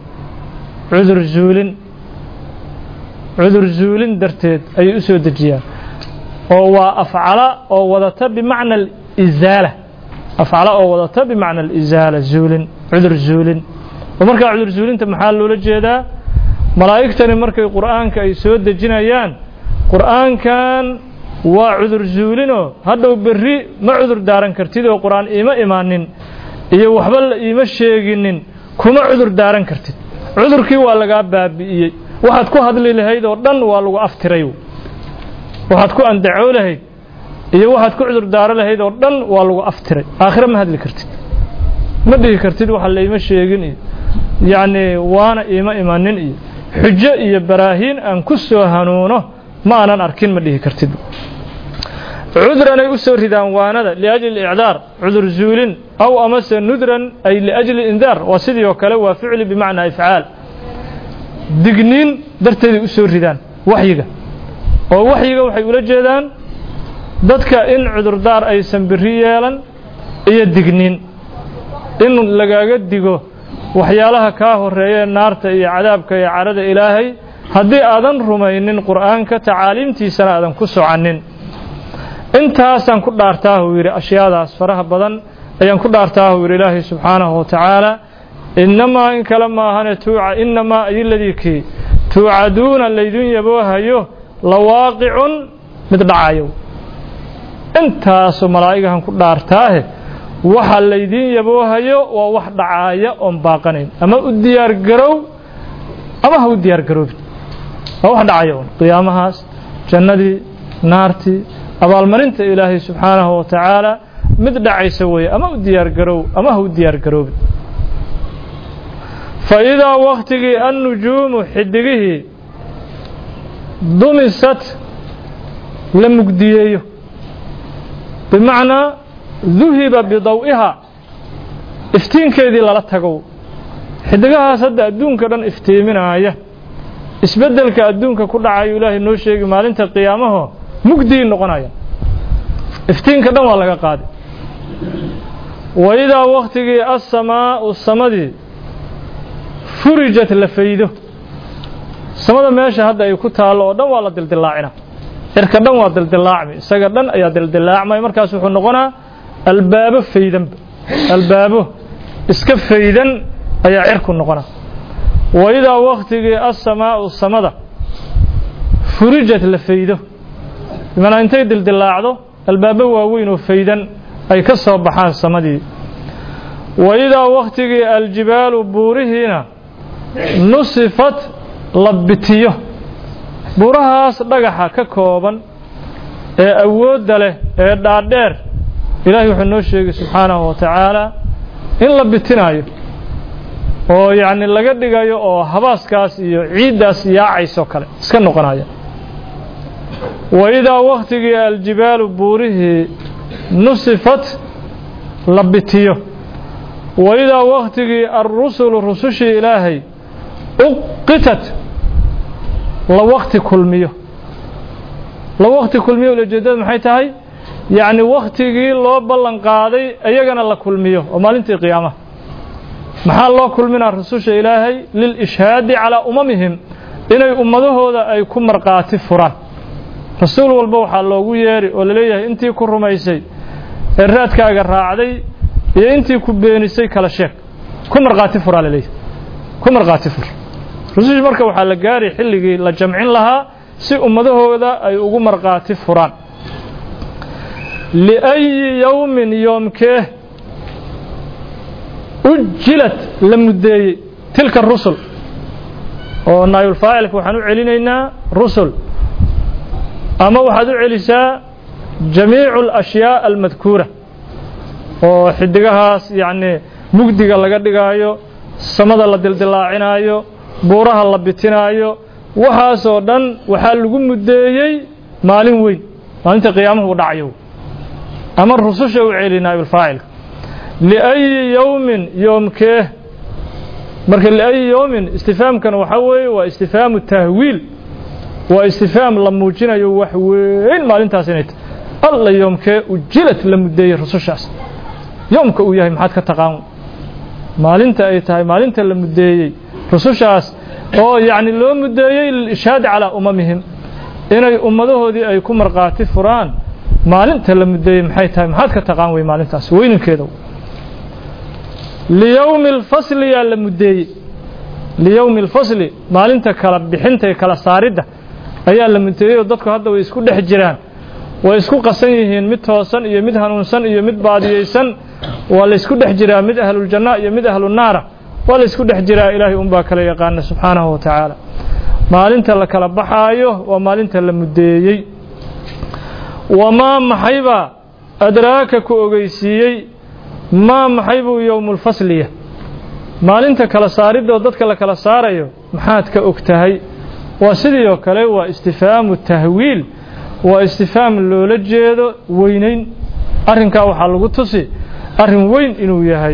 cudur zuulin darteed ayay u soo dejiyaan oo waa afcala oo wadata bimacna alizaala afcala oo wadata bimacna alizaala zuulin cudur zuulin oo markaa cudur zuulinta maxaa loola jeedaa malaa'igtani markay qur'aanka ay soo dejinayaan qur'aankan waa cudur zuulinoo hadhow berri ma cudur daaran kartid oo qur'aan iima imaanin iyo waxba la iima sheeginin kuma cudur daaran kartid cudurkii waa lagaa baabi'iyey waxaad ku hadli lahayd oo dhan waa lagu aftiray waxaad ku andacoo lahayd iyo waxaad ku cudur daaro lahayd oo dhan waa lagu aftiray aakhire ma hadli kartid ma dhihi kartid waxa la iima sheegin iyo yacni waana iima imaanin iyo xujo iyo baraahiin aan ku soo hanuuno ma aanan arkin ma dhihi kartid cudran ay u soo ridaan waanada liajli icdaar cudur zuulin aw amase nudran ay liajli indaar waa sidii oo kale waa ficli bimacnaa ifcaal digniin darteeday u soo ridaan waxyiga oo waxyiga waxay ula jeedaan dadka in cudurdaar aysan biri yeelan iyo digniin in lagaaga digo waxyaalaha kaa horeeya naarta iyo cadaabka iyo carada ilaahay haddii aadan rumaynin qur'aanka tacaaliimtiisana aadan ku soconin intaasaan ku dhaartaa uu yidhi ashyaadaas faraha badan ayaan ku dhaartaa uu yidhi ilaahay subxaanahu wa tacaala innamaa in kale maahane innamaa ayiladikii tuucaduuna laydin yaboohayo lawaaqicun mid dhacayo intaasoo malaa'igahan ku dhaartaahe waxa laydin yaboohayo waa wax dhacaaya oon baaqanayn ama u diyaar garow ama ha u diyaar garoobin waa wax dhacaya qiyaamahaas jannadii naartii abaalmarinta ilaahay subxaanahu wa tacaala mid dhacaysa weeye ama u diyaar garow ama ha u diyaar garoobin فإذا وقتي النجوم حدقه ضمست لمقديه بمعنى ذهب بضوئها افتين كيدي لا تقو حدقها صد أدونك لن افتيمنا آية اسبدلك أدونك كل عاي الله إنه شيء مالنت قيامه مقدين نقنايا افتين كدن ولا قادي وإذا وقتي السماء السمدي فرجت لفيده samada meesha hadda ay ku taalo oo dhan waa la dildilaacina irka dhan waa dildilaacmi isaga dhan ayaa dildilaacmay markaas wuxuu noqonaa albaabo faydan albaabo iska faydan ayaa irku noqonaa wayda waqtigii as-samaa'u samada furijat lafaydo mana intay dildilaacdo albaabo waaweyn oo faydan ay ka soo baxaan samadii wayda waqtigii aljibaalu buurihina nusifat labitiyo burahaas dhagaxa ka kooban ee awoodda leh ee dhaadheer ilaahay wuxuu noo sheegay subxaanahu wa tacaala in la bitinayo oo yacni laga dhigayo oo habaaskaas iyo ciiddaas yaacayso kale iska noqonaya waidaa waqtigii aljibaalu buurihii nusifat labitiyo waidaa waqtigii arrusulu rusushii ilaahay uqitat la waqti kulmiyo ujeedada maxay tahay yani waqtigii loo ballan qaaday ayagana la kulmiyo oo maalintii qiyaamaha maxaa loo kulminaa rususha ilaahay lil ishhaadi calaa umamihim inay ummadahooda ay ku marqaati furaan rasuul walba waxaa loogu yeeri oo laleeyahay intii ku rumaysay ee raadkaaga raacday iyo intii ku beenisay kala sheeg ku marqaati furaa laleeyahay ku marqaati fur rusush marka waxaa la gaaray xilligii la jamcin lahaa si ummadahooda ay ugu marqaati furaan liayi yawmin yoomkee ujilat la muddeeyey tilka rusul oo naayulfaacilka waxaan u celinaynaa rusul ama waxaad u celisaa jamiicu alashyaa almadkuura oo xidigahaas yacni mugdiga laga dhigaayo samada la dildilaacinaayo buuraha la bitinaayo waxaasoo dhan waxaa lagu muddeeyey maalin weyn maalinta qiyaamahu u dhacayo ama rususha u celinaayo alfaacilka liayi yawmin yoomkee marka liayi yawmin istifaamkan waxaa weeye waa istifhaamu tahwiil waa istifhaam la muujinayo wax weyn maalintaas inay tahay alla yoomkee ujilat la muddeeyey rusushaas yoomka uu yahay maxaad ka taqaan maalinta ay tahay maalinta la muddeeyey rusushaas oo yacni loo muddeeyey lilishhaadi calaa umamihim inay ummadahoodii ay ku marqaati furaan maalinta la muddeeyey maxay tahay maxaad ka taqaan wey maalintaas weyninkeeda liyawmi alfasli yaa la muddeeyey liyawmi alfasli maalinta kala bixinta ee kala saaridda ayaa la muddeeyey oo dadku hadda way isku dhex jiraan way isku qasan yihiin mid toosan iyo mid hanuunsan iyo mid baadiyeysan waa la isku dhex jiraa mid ahluljanna iyo mid ahlunaara waa la isku dhex jiraa ilaahay unbaa kala yaqaana subxaanahu wa tacaala maalinta la kala baxaayo waa maalinta la muddeeyey wamaa maxaybaa adraaka ku ogeysiiyey maa maxaybuu yowmulfasliya maalinta kala saaridoo dadka la kala saarayo maxaad ka og tahay waa sidii oo kale waa istifhaamu tahwiil waa istifhaam loola jeedo weynayn arrinkaa waxaa lagu tusi arrin weyn inuu yahay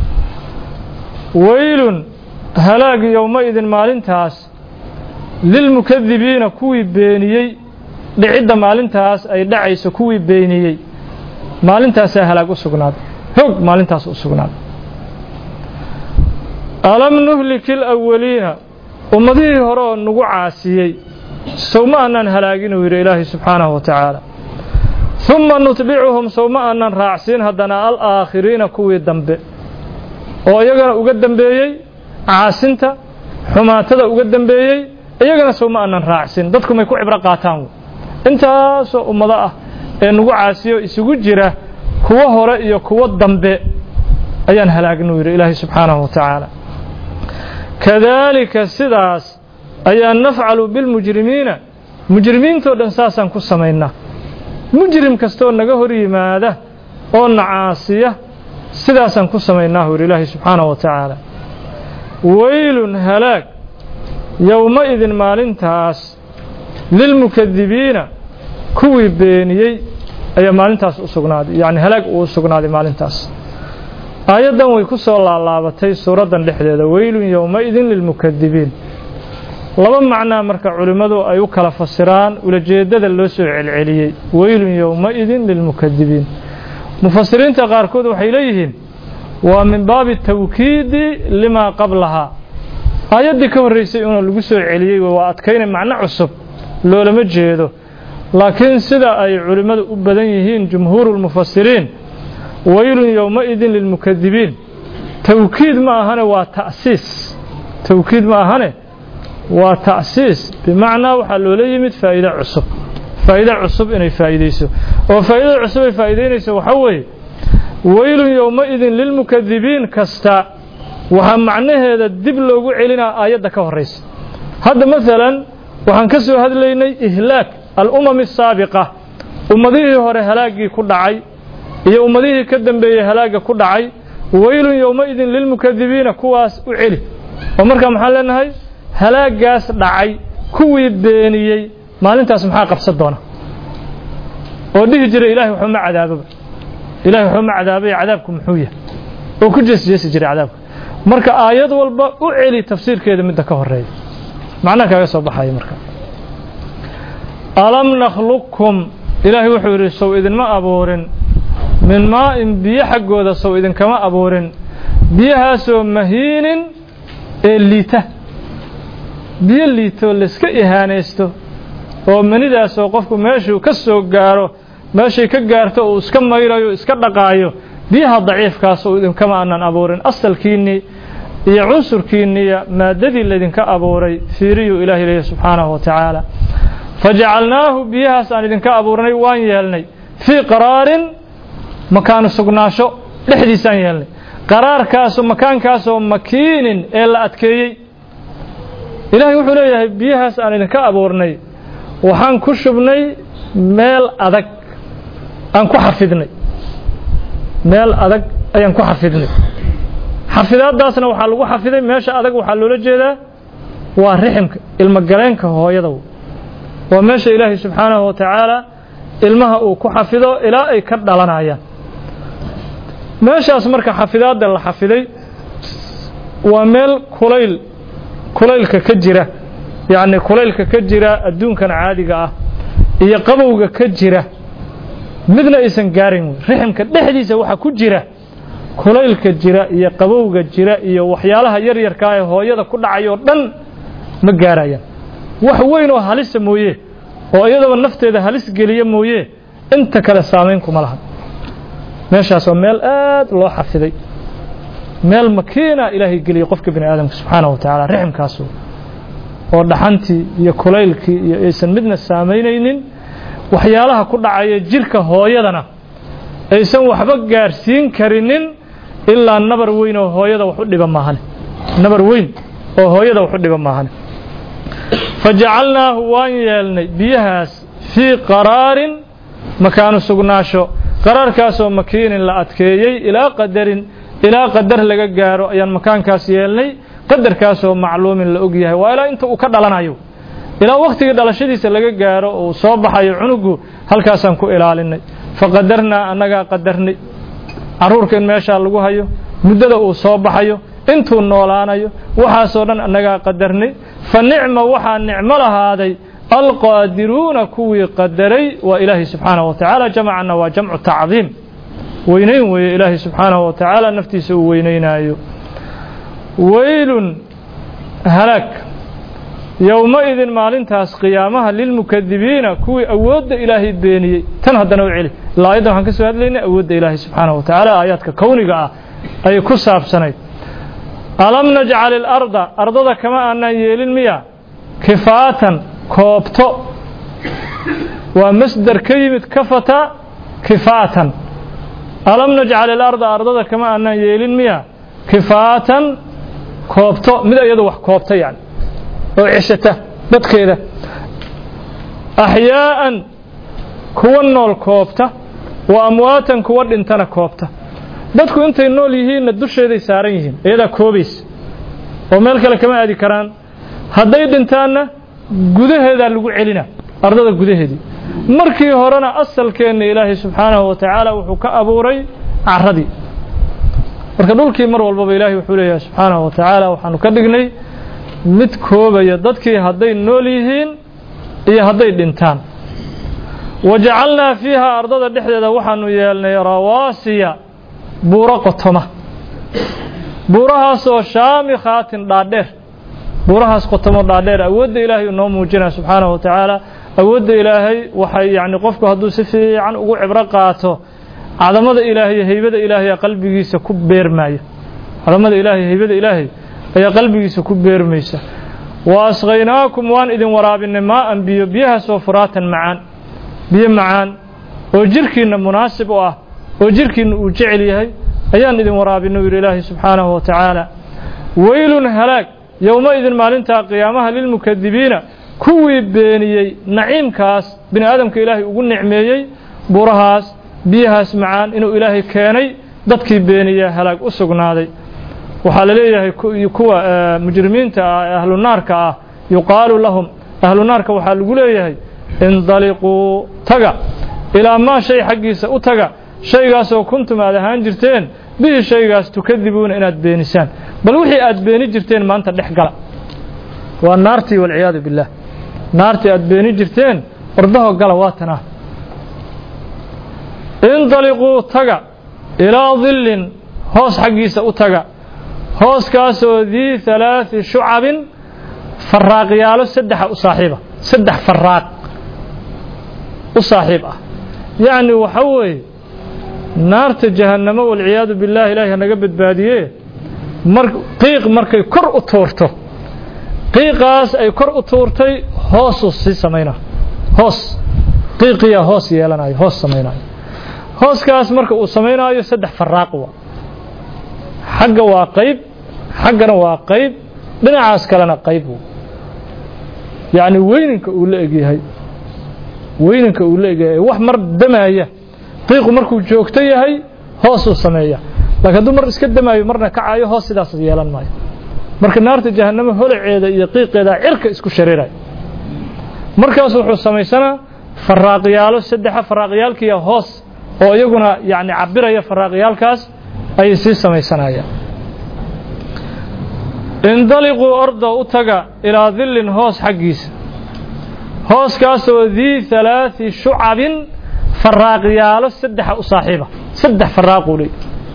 waylun halaag yowmaidin maalintaas lilmukadibiina kuwii beeniyey dhicidda maalintaas ay dhacayso kuwii beeniyey maalintaasaa halaag u sugnaaday hog maalintaas u sugnaaday alam nuhliki alawaliina ummadihii hore oo nagu caasiyey sowma aanaan halaagin uu yidhi ilaahay subxaanahu wa tacaala uma nutbicuhum sowma aanaan raacsiin haddana alaakhiriina kuwii dambe oo iyagana uga dambeeyey caasinta xumaatada uga dambeeyey iyagana sowma aanaan raacsin dadku may ku cibro qaataan intaasoo ummado ah ee nagu caasiyo isugu jira kuwa hore iyo kuwa dambe ayaan halaagnay yiri ilaahay subxaanahu wa ta'ala kadalika sidaas ayaan nafcalu bil mujrimiina mujrimiinto dhan saasan ku sameeynaa mujrim kasto naga hor yimaada oo nacaasiya sidaasan ku sameeynaa yiri ilaahay subxaanahu wa ta'ala waylun halaag yawma idin maalintaas lil mukadibiina kuwii beeniyay ayaa maalintaas u sugnaaday yani halaag uu sugnaaday maalintaas aayadan way ku soo laalaabatay suuradan dhexdeeda waylun yawma idin lil mukadibiin laba macna marka culimadu ay u kala fasiraan ulajeedada loo soo celceliyay waylun yawma idin lil mukadibiin mufassiriinta qaar kood waxay leeyihiin waa min baabi tawkiidi lima qablaha aayadii ka horeysay inuu lagu soo celiyay waa adkaynay macna cusub loolama jeedo laakiin sida ay culimadu u badan yihiin jumhuurul mufassiriin waylun yawma idin lil mukadibiin tawkiid ma ahane waa ta'siis tawkiid ma ahane waa ta'siis bimaana waxa loola yimid faa'iido cusub inay faa'iideyso oo faa'iido cusub ay faa'iideynayso waxa weeye waylun yawma idin lil mukadibiin kasta waxa macnaheeda dib loogu celinaa aayada ka horeysa hadda midalan waxaan ka soo hadlaynay ihlaak al-umam as-saabiqa ummadihii hore halaagii ku dhacay iyo ummadihii ka dambeeyay halaaga ku dhacay waylun yawma idin lil mukadibiina kuwaas u celi oo marka maxaa leenahay halaagaas dhacay kuwii beeniyay maalintaas maxaa qabsan doona oo dhihi jiray ilaahay wuxuu ma cadaabay ilaahay wuxuu ma cadaabay cadaabku muxuu yahay oo ku jeesjeesi jiray cadaabku marka aayad walba u celi tafsiirkeeda mid ka horeeyo macna kaaga soo baxay marka alam nakhluqukum ilaahay wuxuu yiri soo idin ma aboorin min maa'in biyo xaggooda soo idin kama aboorin biyahaasoo mahiinin ee liita biyo liito la iska ihaanaysto oo manidaas oo qofku meeshuu ka soo gaaro meeshay ka gaarto oo iska mayrayo iska dhaqaayo biyaha daciifkaas oo idin kama aanan aboorin asalkiini iyo cunsurkiini maadadii la idinka abooray fiiriyo ilaahay leeyahay subxaanahu wa ta'ala faj'alnaahu biyahaas aan idinka abuurnay waan yeelnay fi qaraarin makaan sugnaasho dhexdiisaan yeelnay qaraarkaas oo makaankaas oo makiinin ee la adkeeyay ilaahay wuxuu leeyahay biyahaas aan idinka abuurnay waxaan ku shubnay meel adag aan ku xafidnay meel adag ayaan ku xafidnay xafidaadaasna waxa lagu xafiday meesha adag waxa loola jeedaa waa riximka ilma galeenka hooyada waa meesha ilaahay subxaanahu wa ta'ala ilmaha uu ku xafido ilaa ay ka dhalanayaan meeshaas marka xafidaada la xafiday waa meel kulaylka ka jira yani kulaylka ka jira adduunkan caadiga ah iyo qabowga ka jira midna aysan gaarin riximka dhexdiisa waxa ku jira kulaylka jira iyo qabowga jira iyo waxyaalaha yar yarka ah ee hooyada ku dhacayo dhan ma gaarayaan wax weyn oo halis mooyee oo iyadaba nafteeda halis geliya mooyee inta kale saameyn kuma laha meeshaas oo meel aad loo xafiday meel makiina ilaahay geliyo qofka bini aadamka subxaanahu wa ta'ala riximkaas oo dhaxantii iyo kulaylkii iyo aysan midna saameynaynin waxyaalaha ku dhacaya jirka hooyadana aysan waxba gaarsiin karinin ilaa nabar weyn oo hooyada wax u dhiba maahan nabar weyn oo hooyada wax u dhiba maahan faj'alnaahu waan yeelnay biyahaas fi qaraarin makaanu sugnaasho qaraarkaas oo makiinin la adkeeyay ilaa qadar laga gaaro ayaan makaankaas yeelnay qadarkaas oo macluumin la og yahay waa ilaa inta uu ka dhalanayo ilaa waqtiga dhalashadiisa laga gaaro oo soo baxayo cunugu halkaasaan ku ilaalinay faqadarna anaga qadarnay caruurka in meesha lagu hayo muddada uu soo baxayo intuu noolaanayo waxa soo dhan anaga qadarnay fa ni'ma waxa nicmo lahaaday alqadiruuna kuwi qadaray wa ilaahi subhanahu wa ta'ala jama'ana wa jam'u ta'zim weynayn way ilaahi subhanahu wa ta'ala naftiisa uu weynaynayo waylun halak yawma idin maalintaas qiyaamaha lil mukadibiina kuwi awoodda ilaahi beeniyay tan haddana u celi laayada waxaan ka soo hadlaynay awoodda ilaahi subhanahu wa ta'ala aayaadka kawniga ah ay ku saabsanayd alam naj'al al-arda ardada kama aanan yeelin miya kifaatan koobto waa masdar ka yimid kafata kifaatan alam najcal al-arda ardada kama aanan yeelin miya kifaatan koobto mid iyadu wax koobta yani oo cishata dadkeeda axyaa'an kuwa nool koobta wa amwaatan kuwa dhintana koobta dadku intay nool yihiinna dusheeday saaran yihiin iyadaa koobaysa oo meel kale kama aadi karaan hadday dhintaanna gudaheedaa lagu celina ardada gudaheedii markii horena asalkeenna ilaahay subxaanahu wa tacaala wuxuu ka abuuray carradii marka dhulkii mar walbaba ilaahay wuxuu leeyahay subxaanahu wa tacaala waxaanu ka dhignay mid koobaya dadkii hadday nool yihiin iyo hadday dhintaan wajacalnaa fiiha ardada dhexdeeda waxaanu yeelnay rawaasiya buuro qotoma buurahaasoo shaamikhaatin dhaadheer buurahaas qotomo dhaadheer awoodda ilaahay noo muujinaya subxaanahu wa tacaala awoodda ilaahay waxay yani qofku hadduu si fiican ugu cibro qaato cadamada ilaahay iyo haybada ilaahay qalbigiisa ku beermaya cadamada ilaahay haybada ilaahay ayaa qalbigiisa ku beermaysa wa asqaynaakum waan idin waraabinay maa'an biyo biyahaasoo furaatan macaan biyo macaan oo jirkiinna munaasib u ah oo jirkiinna uu jecel yahay ayaan idin waraabinay yidhi ilaahay subxaanahu wa tacaala weylun halaag yowmaidin maalintaa qiyaamaha lilmukadibiina kuwii beeniyey naciimkaas bini aadamka ilaahay ugu nicmeeyey buurahaas biyahaas macaan inuu ilaahay keenay dadkii beeniya halaag u sugnaaday waxaa la leeyahay kuwa mujrimiinta ah ee ahlu naarka ah yuqaalu lahum ahlu naarka waxaa lagu leeyahay indaliquu taga ilaa maa shay xaggiisa u taga shaygaasoo kuntum aad ahaan jirteen bihi shaygaas tukadibuuna inaad beenisaan bal wixii aad beeni jirteen maanta dhex gala waa naartii walciyaadu billaah naartii aad beeni jirteen ordaho gala waa tanaa indaliquu taga ilaa dhillin hoos xaggiisa u taga hooskaasoo dii halaathi shucabin faraaqyaalo saddexa u saaxiiba saddex faraaq u saaxiib ah yacni waxa weeye naarta jahannamo walciyaadu billaah ilaahay hanaga badbaadiye qiiq markay kor u tuurto qiiqaas ay kor u tuurtay hoosuu sii samaynaa hoos qiiqiyaa hoos yeelanayo hoos samaynayo hooskaas marka uu samaynaayo saddex faraaq waa xagga waa qayb xaggana waa qayb dhinacaas kalena qayb yacni weyninka uu la egyahay weyninka uu la egyahay wax mar damaaya qiiqu markuu joogto yahay hoosuu sameeya laakiin hadduu mar iska damaayo marna kacayo hoos sidaas yeelan maayo marka naarta jahannamo holaceeda iyo qiiqeeda cirka isku shareeray markaas wuxuu samaysanaa faraaqyaalo saddex faraaqyaalkiya hoos oo iyaguna yani cabiraya faraaqyaalkaas ay sii samaysanayaan indaliquu orda u taga ilaa dhillin hoos xaggiisa hooskaasoo dii halaathi shucabin faraaqyaalo saddexa u saaxiiba saddex faraaquu leey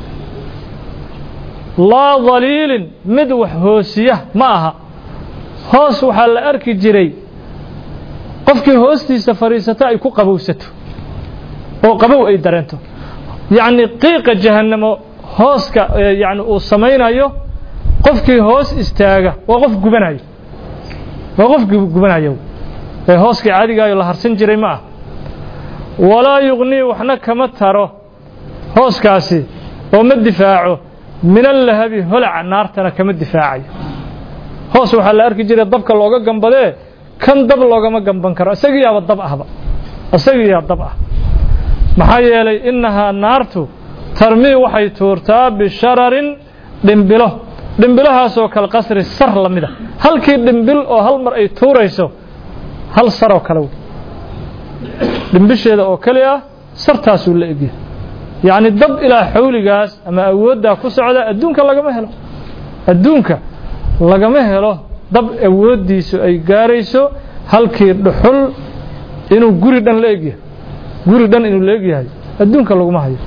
laa dhaliilin mid wax hoosiya ma aha hoos waxaa la arki jiray qofkii hoostiisa fadhiisata ay ku qabowsato oo qabow ay dareento yacni qiiqa jahannamo hooska yani uu samaynayo qofkii hoos istaaga waa qof gubanayo waa qof gubanayo ee hooskii caadigayo la harsan jiray ma ah walaa yugnii waxna kama taro hooskaasi oo ma difaaco min allahabi holaca naartana kama difaacayo hoos waxaa la arki jiray dabka looga gambadee kan dab loogama gamban karo isagiiyaaba dab ahba isagiiyaa dab ah maxaa yeelay innahaa naartu tarmii waxay tuurtaa bishararin dhimbilo dhimbilahaasoo kale qasri sar la mida halkii dhimbil oo hal mar ay tuurayso hal saroo kale dhimbisheeda oo kali ah sartaasuu la egyahay yacni dab ilaa xawligaas ama awooddaa ku socda adduunka lagama helo adduunka lagama helo dab awooddiisu ay gaarayso halkii dhuxul inuu guri dhan la egyahay guri dhan inuu la egyahay adduunka laguma hayo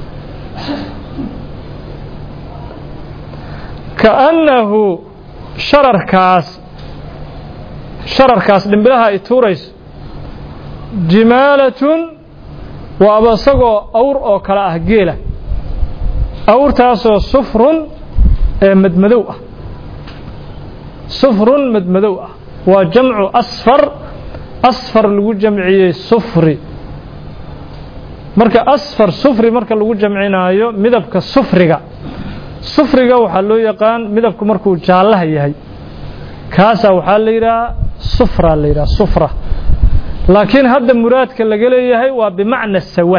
kaannahu shararkaas dhimbilaha ay tuurayso jimaalatun waaba isagoo awr oo kale ah geela awrtaasoo sufrun ee madmadow ah sufrun madmadow ah waa jamcu asfar lagu jamciyey sufri marka asfar sufri marka lagu jamcinaayo midabka sufriga waxaa loo yaqaan midabku markuu jaallaha yahay kaasa waxaa la yidhaha sufra laakiin hadda muraadka laga leeyahay waa bimacna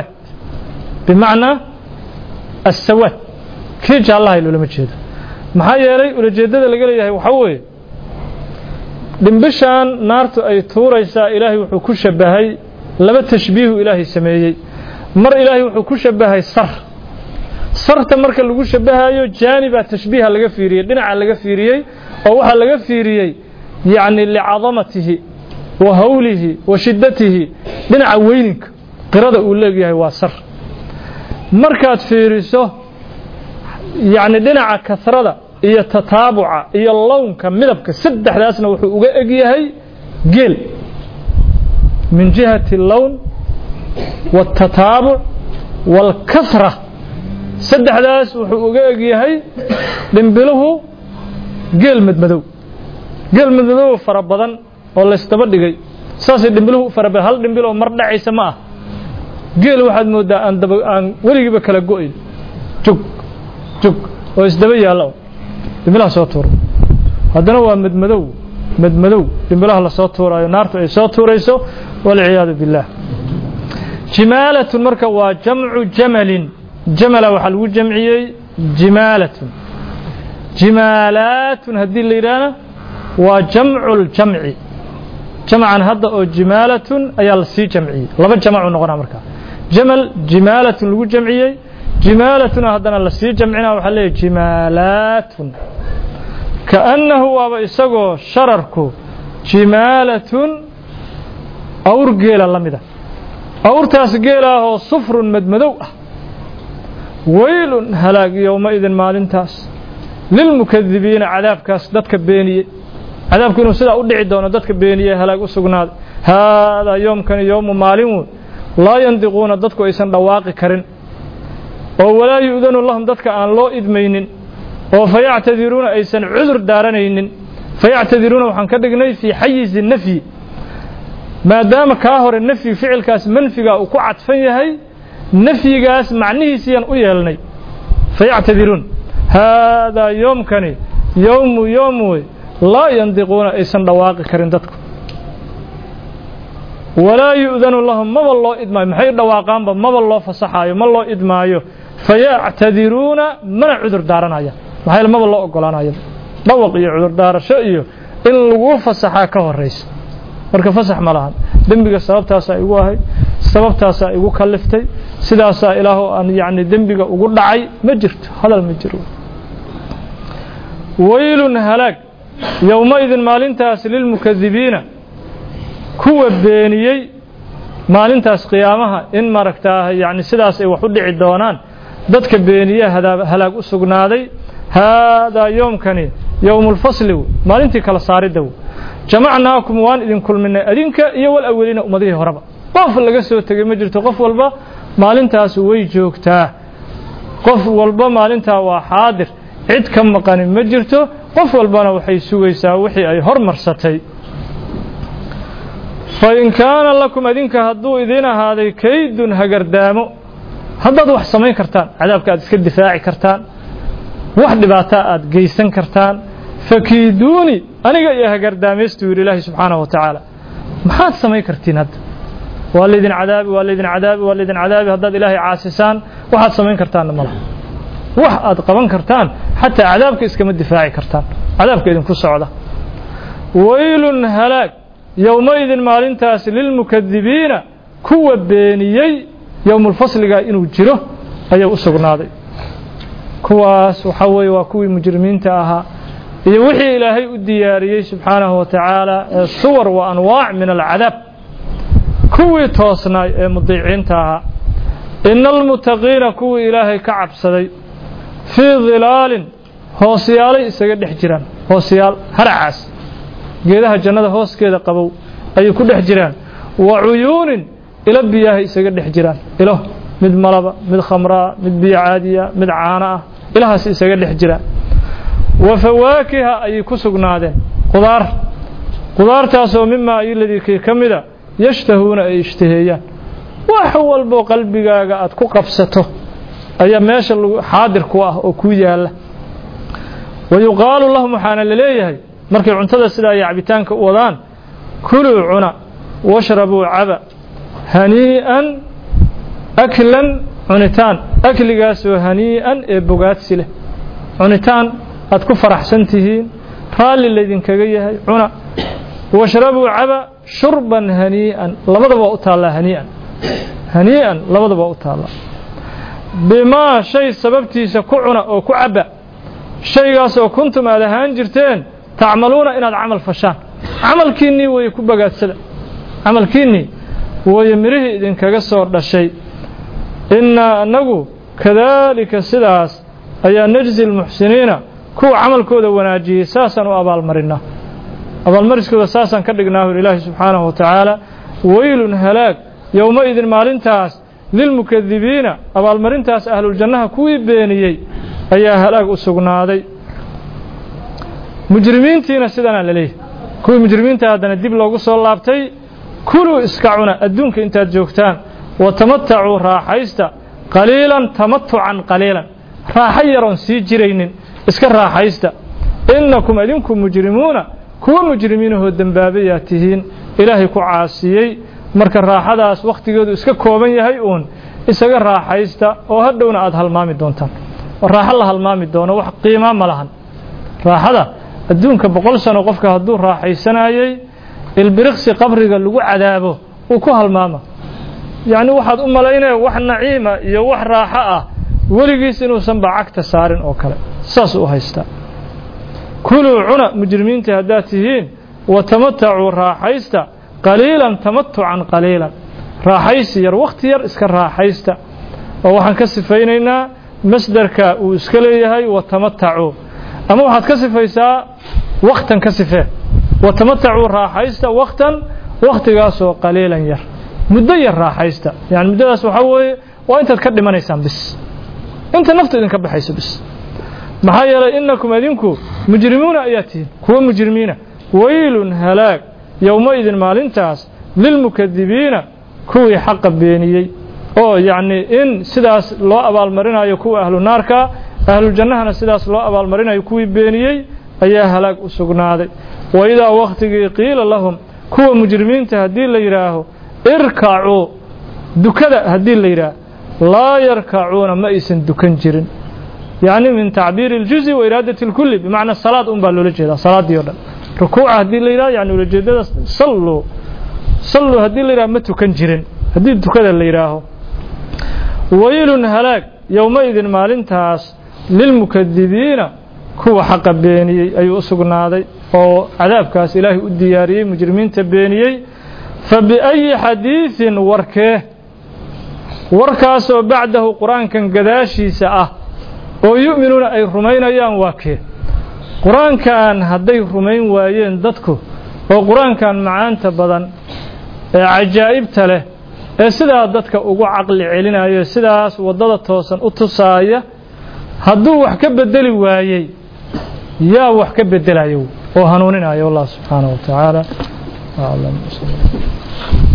asawaad kii jaallaha loolama jeedo maxaa yeelay ulajeedada laga leeyahay waxaa weeye dhimbishaan naartu ay tuuraysaa ilaahay wuxuu ku shabahay laba tashbiihu ilaahay sameeyey mar ilaahay wuxuu ku shabahay sarta marka lagu shabahayo jaaniba tashbiiha laga fiiriyey dhinaca laga fiiriyey oo waxaa laga fiiriyey yacni licadamatihi wa hawlihi wa shiddatihi dhinaca weyninka qirada uu leegyahay waa sar markaad fiiriso yacni dhinaca kasrada iyo tataabuca iyo lownka midabka saddexdaasna wuxuu uga eg yahay geel min jihati اللون والتتابع والكثرة saddexdaas wuxuu uga eg yahay dhimbiluhu geel madmadow fara badan oo la istaba dhigay saasay dhimbiluhu fara badan hal dhimbil oo mar dhacaysa ma ah geel waxaad moodaa aan weligiiba kala go'ayn jug oo isdaba yaalla dhimbilaha soo tuuro haddana waa madmadow dhimbilaha la soo tuuraayo naartu ay soo tuurayso walciyaadu billah jimaalatun marka waa jamcu jamalin jamala waxaa lagu jamciyey jimaalaatun haddii la yidhaahna waa jamcu ljamci jamcan hadda oo jimaalatun ayaa la sii jamciyey laba jamcu noqonaa markaa jamal jimaalatun lagu jamciyey jimaalatuna haddana la sii jamcina waxaa leeyahy jimaalaatun kaannahu waaba isagoo shararku jimaalatun awr geela la mida awrtaas geelaahoo sufrun madmadow ah weylun halaag yowmaidin maalintaas lilmukadibiina cadaabkaas dadka beeniyey cadaabku inuu sidaa u dhici doono dadka beeniyey halaag u sugnaaday haadaa yoomkani yowmu maalin wey laa yandiquuna dadku aysan dhawaaqi karin oo walaa yu'danu lahum dadka aan loo idmaynin oo fayactadiruuna aysan cudur daaranaynin fayactadiruuna waxaan ka dhignay fii xayizi nafyi maadaama kaa hore nafyi ficilkaas manfiga uu ku cadfan yahay nafyigaas macnihiisiyaan u yeelnay fayactadiruun haadaa yoomkani yoom wey laa yandiquuna aysan dhawaaqi karin dadku walaa yu'danu lahum maba loo idmaayo maxay dhawaaqaanba maba loo fasaxaayo ma loo idmaayo fayactadiruuna mana cudur daaranayaan maxaa maba loo ogolaanayo dhawaq iyo cudur daarasho iyo in lagu fasaxaa ka horaysa marka fasax ma lahan dembiga sababtaasaa igu ahay sababtaasaa igu kaliftay sidaasaa ilaahu aan yacni dembiga ugu dhacay ma jirto hadal ma jiro weylun halaag yowmaidin maalintaas lilmukadibiina kuwa beeniyey maalintaas qiyaamaha in maaragtaa yacni sidaas ay wax u dhici doonaan dadka beeniye halaag u sugnaaday haadaa yoomkani yowmulfasli maalintii kala saaridda jamacnaakum waan idin kulminay adinka iyo wal awwaliina ummadihii horeba qof laga soo tegay ma jirto qof walba maalintaas way joogtaa qof walba maalintaa waa xaadir cid ka maqani ma jirto qof walbana waxay sugaysaa wixii ay hormarsatay fa in kaana lakum adinka hadduu idiin ahaaday kaydun hagardaamo haddaad wax samayn kartaan cadaabka aad iska difaaci kartaan wax dhibaataa aad geysan kartaan fakiiduuni aniga iyo hagardaameystu yidhi ilaahi subxaanahu wa tacaala maxaad samayn kartiin hadda waa laydin cadaabi haddaad ilaahay caasisaan waxaad samayn kartaanna malaha wax aad qaban kartaan xataa cadaabka iskama difaaci kartaan cadaabka idinku socda weylun halaag yowmaidin maalintaas lilmukadibiina kuwa beeniyey yowmulfasliga inuu jiro ayaa u sugnaaday kuwaas waxaa weeye waa kuwii mujrimiinta ahaa iyo wixii ilaahay u diyaariyey subxaanahu wa tacaala ee suwar wa anwaac min alcadaab kuwii toosnaay ee mudiiciinta ahaa ina almuttaqiina kuwii ilaahay ka cabsaday fii dilaalin hoosyaalay isaga dhex jiraan hoosyaal haracaas geedaha jannada hooskeeda qabow ayay ku dhex jiraan wa cuyuunin ilo biyaahay isaga dhex jiraan ilo mid malaba mid khamraa mid biyo caadiya mid caano ah ilahaas isaga dhex jiraan wa fawaakiha ayay ku sugnaadeen qudaartaasoo mimaa iladii kii ka mida yashtahuuna ay ishtaheeyaan وحول بو قلبك أتكو قفسته أي ماشي حاضر كواه وكويا ويقال لهم حانا لليه مركي عنتدى سدا يعبتانك وضان كلوا عنا واشربوا عبا هنيئا أكلا عنتان أكل قاسو هنيئا بقات سله عنتان أتكو فرح سنتهين رالي الذين كغيه عنا واشربوا عبا شربا هنيئا لبضبا أتالا هنيئا لبضبا أتالا بما شيء سببتي سكعنا أو كعبا شيء قاسو كنتم على هانجرتين تعملون إن العمل فشان عمل كيني ويكون قاد سلا عمل كيني ويمره إذن كغسور الشيء إن نقو كذلك سلاس أي نجزي المحسنين كو عمل كودا وناجي ساسا وأبال مرنا أبال مرس كودا ساسا كدقناه لله سبحانه وتعالى ويل هلاك يومئذ مالنتاس للمكذبين أبال مرنتاس أهل الجنة كوي بينيي أي هلاك أسقنادي مجرمين تينا سيدنا لليه كوي مجرمين تهدنا الدب لوغو صلابتي كلوا اسكعونا الدونك انت جوكتان وتمتعوا راحيستا قليلا تمتعا قليلا راحيرون سي جرينين اسكر راحيستا إنكم أدنكم مجرمون كوا مجرمين هو الدنبابياتهين إلهي كعاسيي marka raaxadaas waqtigeedu iska kooban yahay isaga raaxaysta oo hadhowna aad halmaami doontaan raaxo la halmaami doono wax qiimo ma lahan raaxada adduunka 100 sano qofka haduu raaxaysanayay ilbiriqsi qabriga lagu cadaabo uu ku halmaama yaani waxaad u malaynay wax naciima iyo wax raaxo ah waligiis inuu san bacagta saarin oo kale saas u haysta kulu cuna mujrimiinta hadaatihiin wa tamattu raaxaysta قليلا تمتعا قليلا راحيس ير وقت ير اسك راحيستا وwaxaan ka sifeynayna masdarka uu iska leeyahay wa tamattu ama waxaad ka sifeysaa waqtan ka sifee wa tamattu raaxaysta waqtigaas oo qaliilan yar muddo yar raaxaysta yani muddadaas waxa weeye waa intaad ka dhimanaysaan bis inta naftu idin ka baxayso bis maxaa yeelay innakum adinku mujrimuuna ayatiin kuwa mujrimiina waylun halaag يومئذ مالنتاس للمكذبين كوي حق بينيي او يعني ان سداس لو ابال مرينايو كو اهل النار كا اهل الجنه سداس لو ابال مرينايو كوي بينيي ايا هلاك اسغناداي واذا وقتي قيل لهم كو مجرمين هدي لا يراهو اركعوا دكدا هدي لا يراه لا يركعون ما يسن دكن جيرين يعني من تعبير الجزء واراده الكل بمعنى الصلاه ام بالو لجيدا صلاه ديودا ركوع هدي ليرا يعني وجهده صلوا هدي ليرا ما تكن جيرين هدي دكدا ليراهو ويل هلاك يومئذ مالنتاس للمكذبين كو حق بيني اي اسغناداي او عذابكاس الهي u diyaariyay mujrimiinta beeniyay فبأي حديث وركه warkaas oo bacdahu quraankan gadaashiisa ah oo yu'minuuna ay rumaynayaan waakee quraankan haday rumayn waayeen dadku oo quraankan macaanta badan ee ajaa'ibta leh ee sidaa dadka ugu aqli celinayo sidaas wadada toosan u tusaaya haduu wax ka bedeli waayay yaa wax ka bedelayo oo hanuuninayo Allah subhanahu wa ta'ala a'lam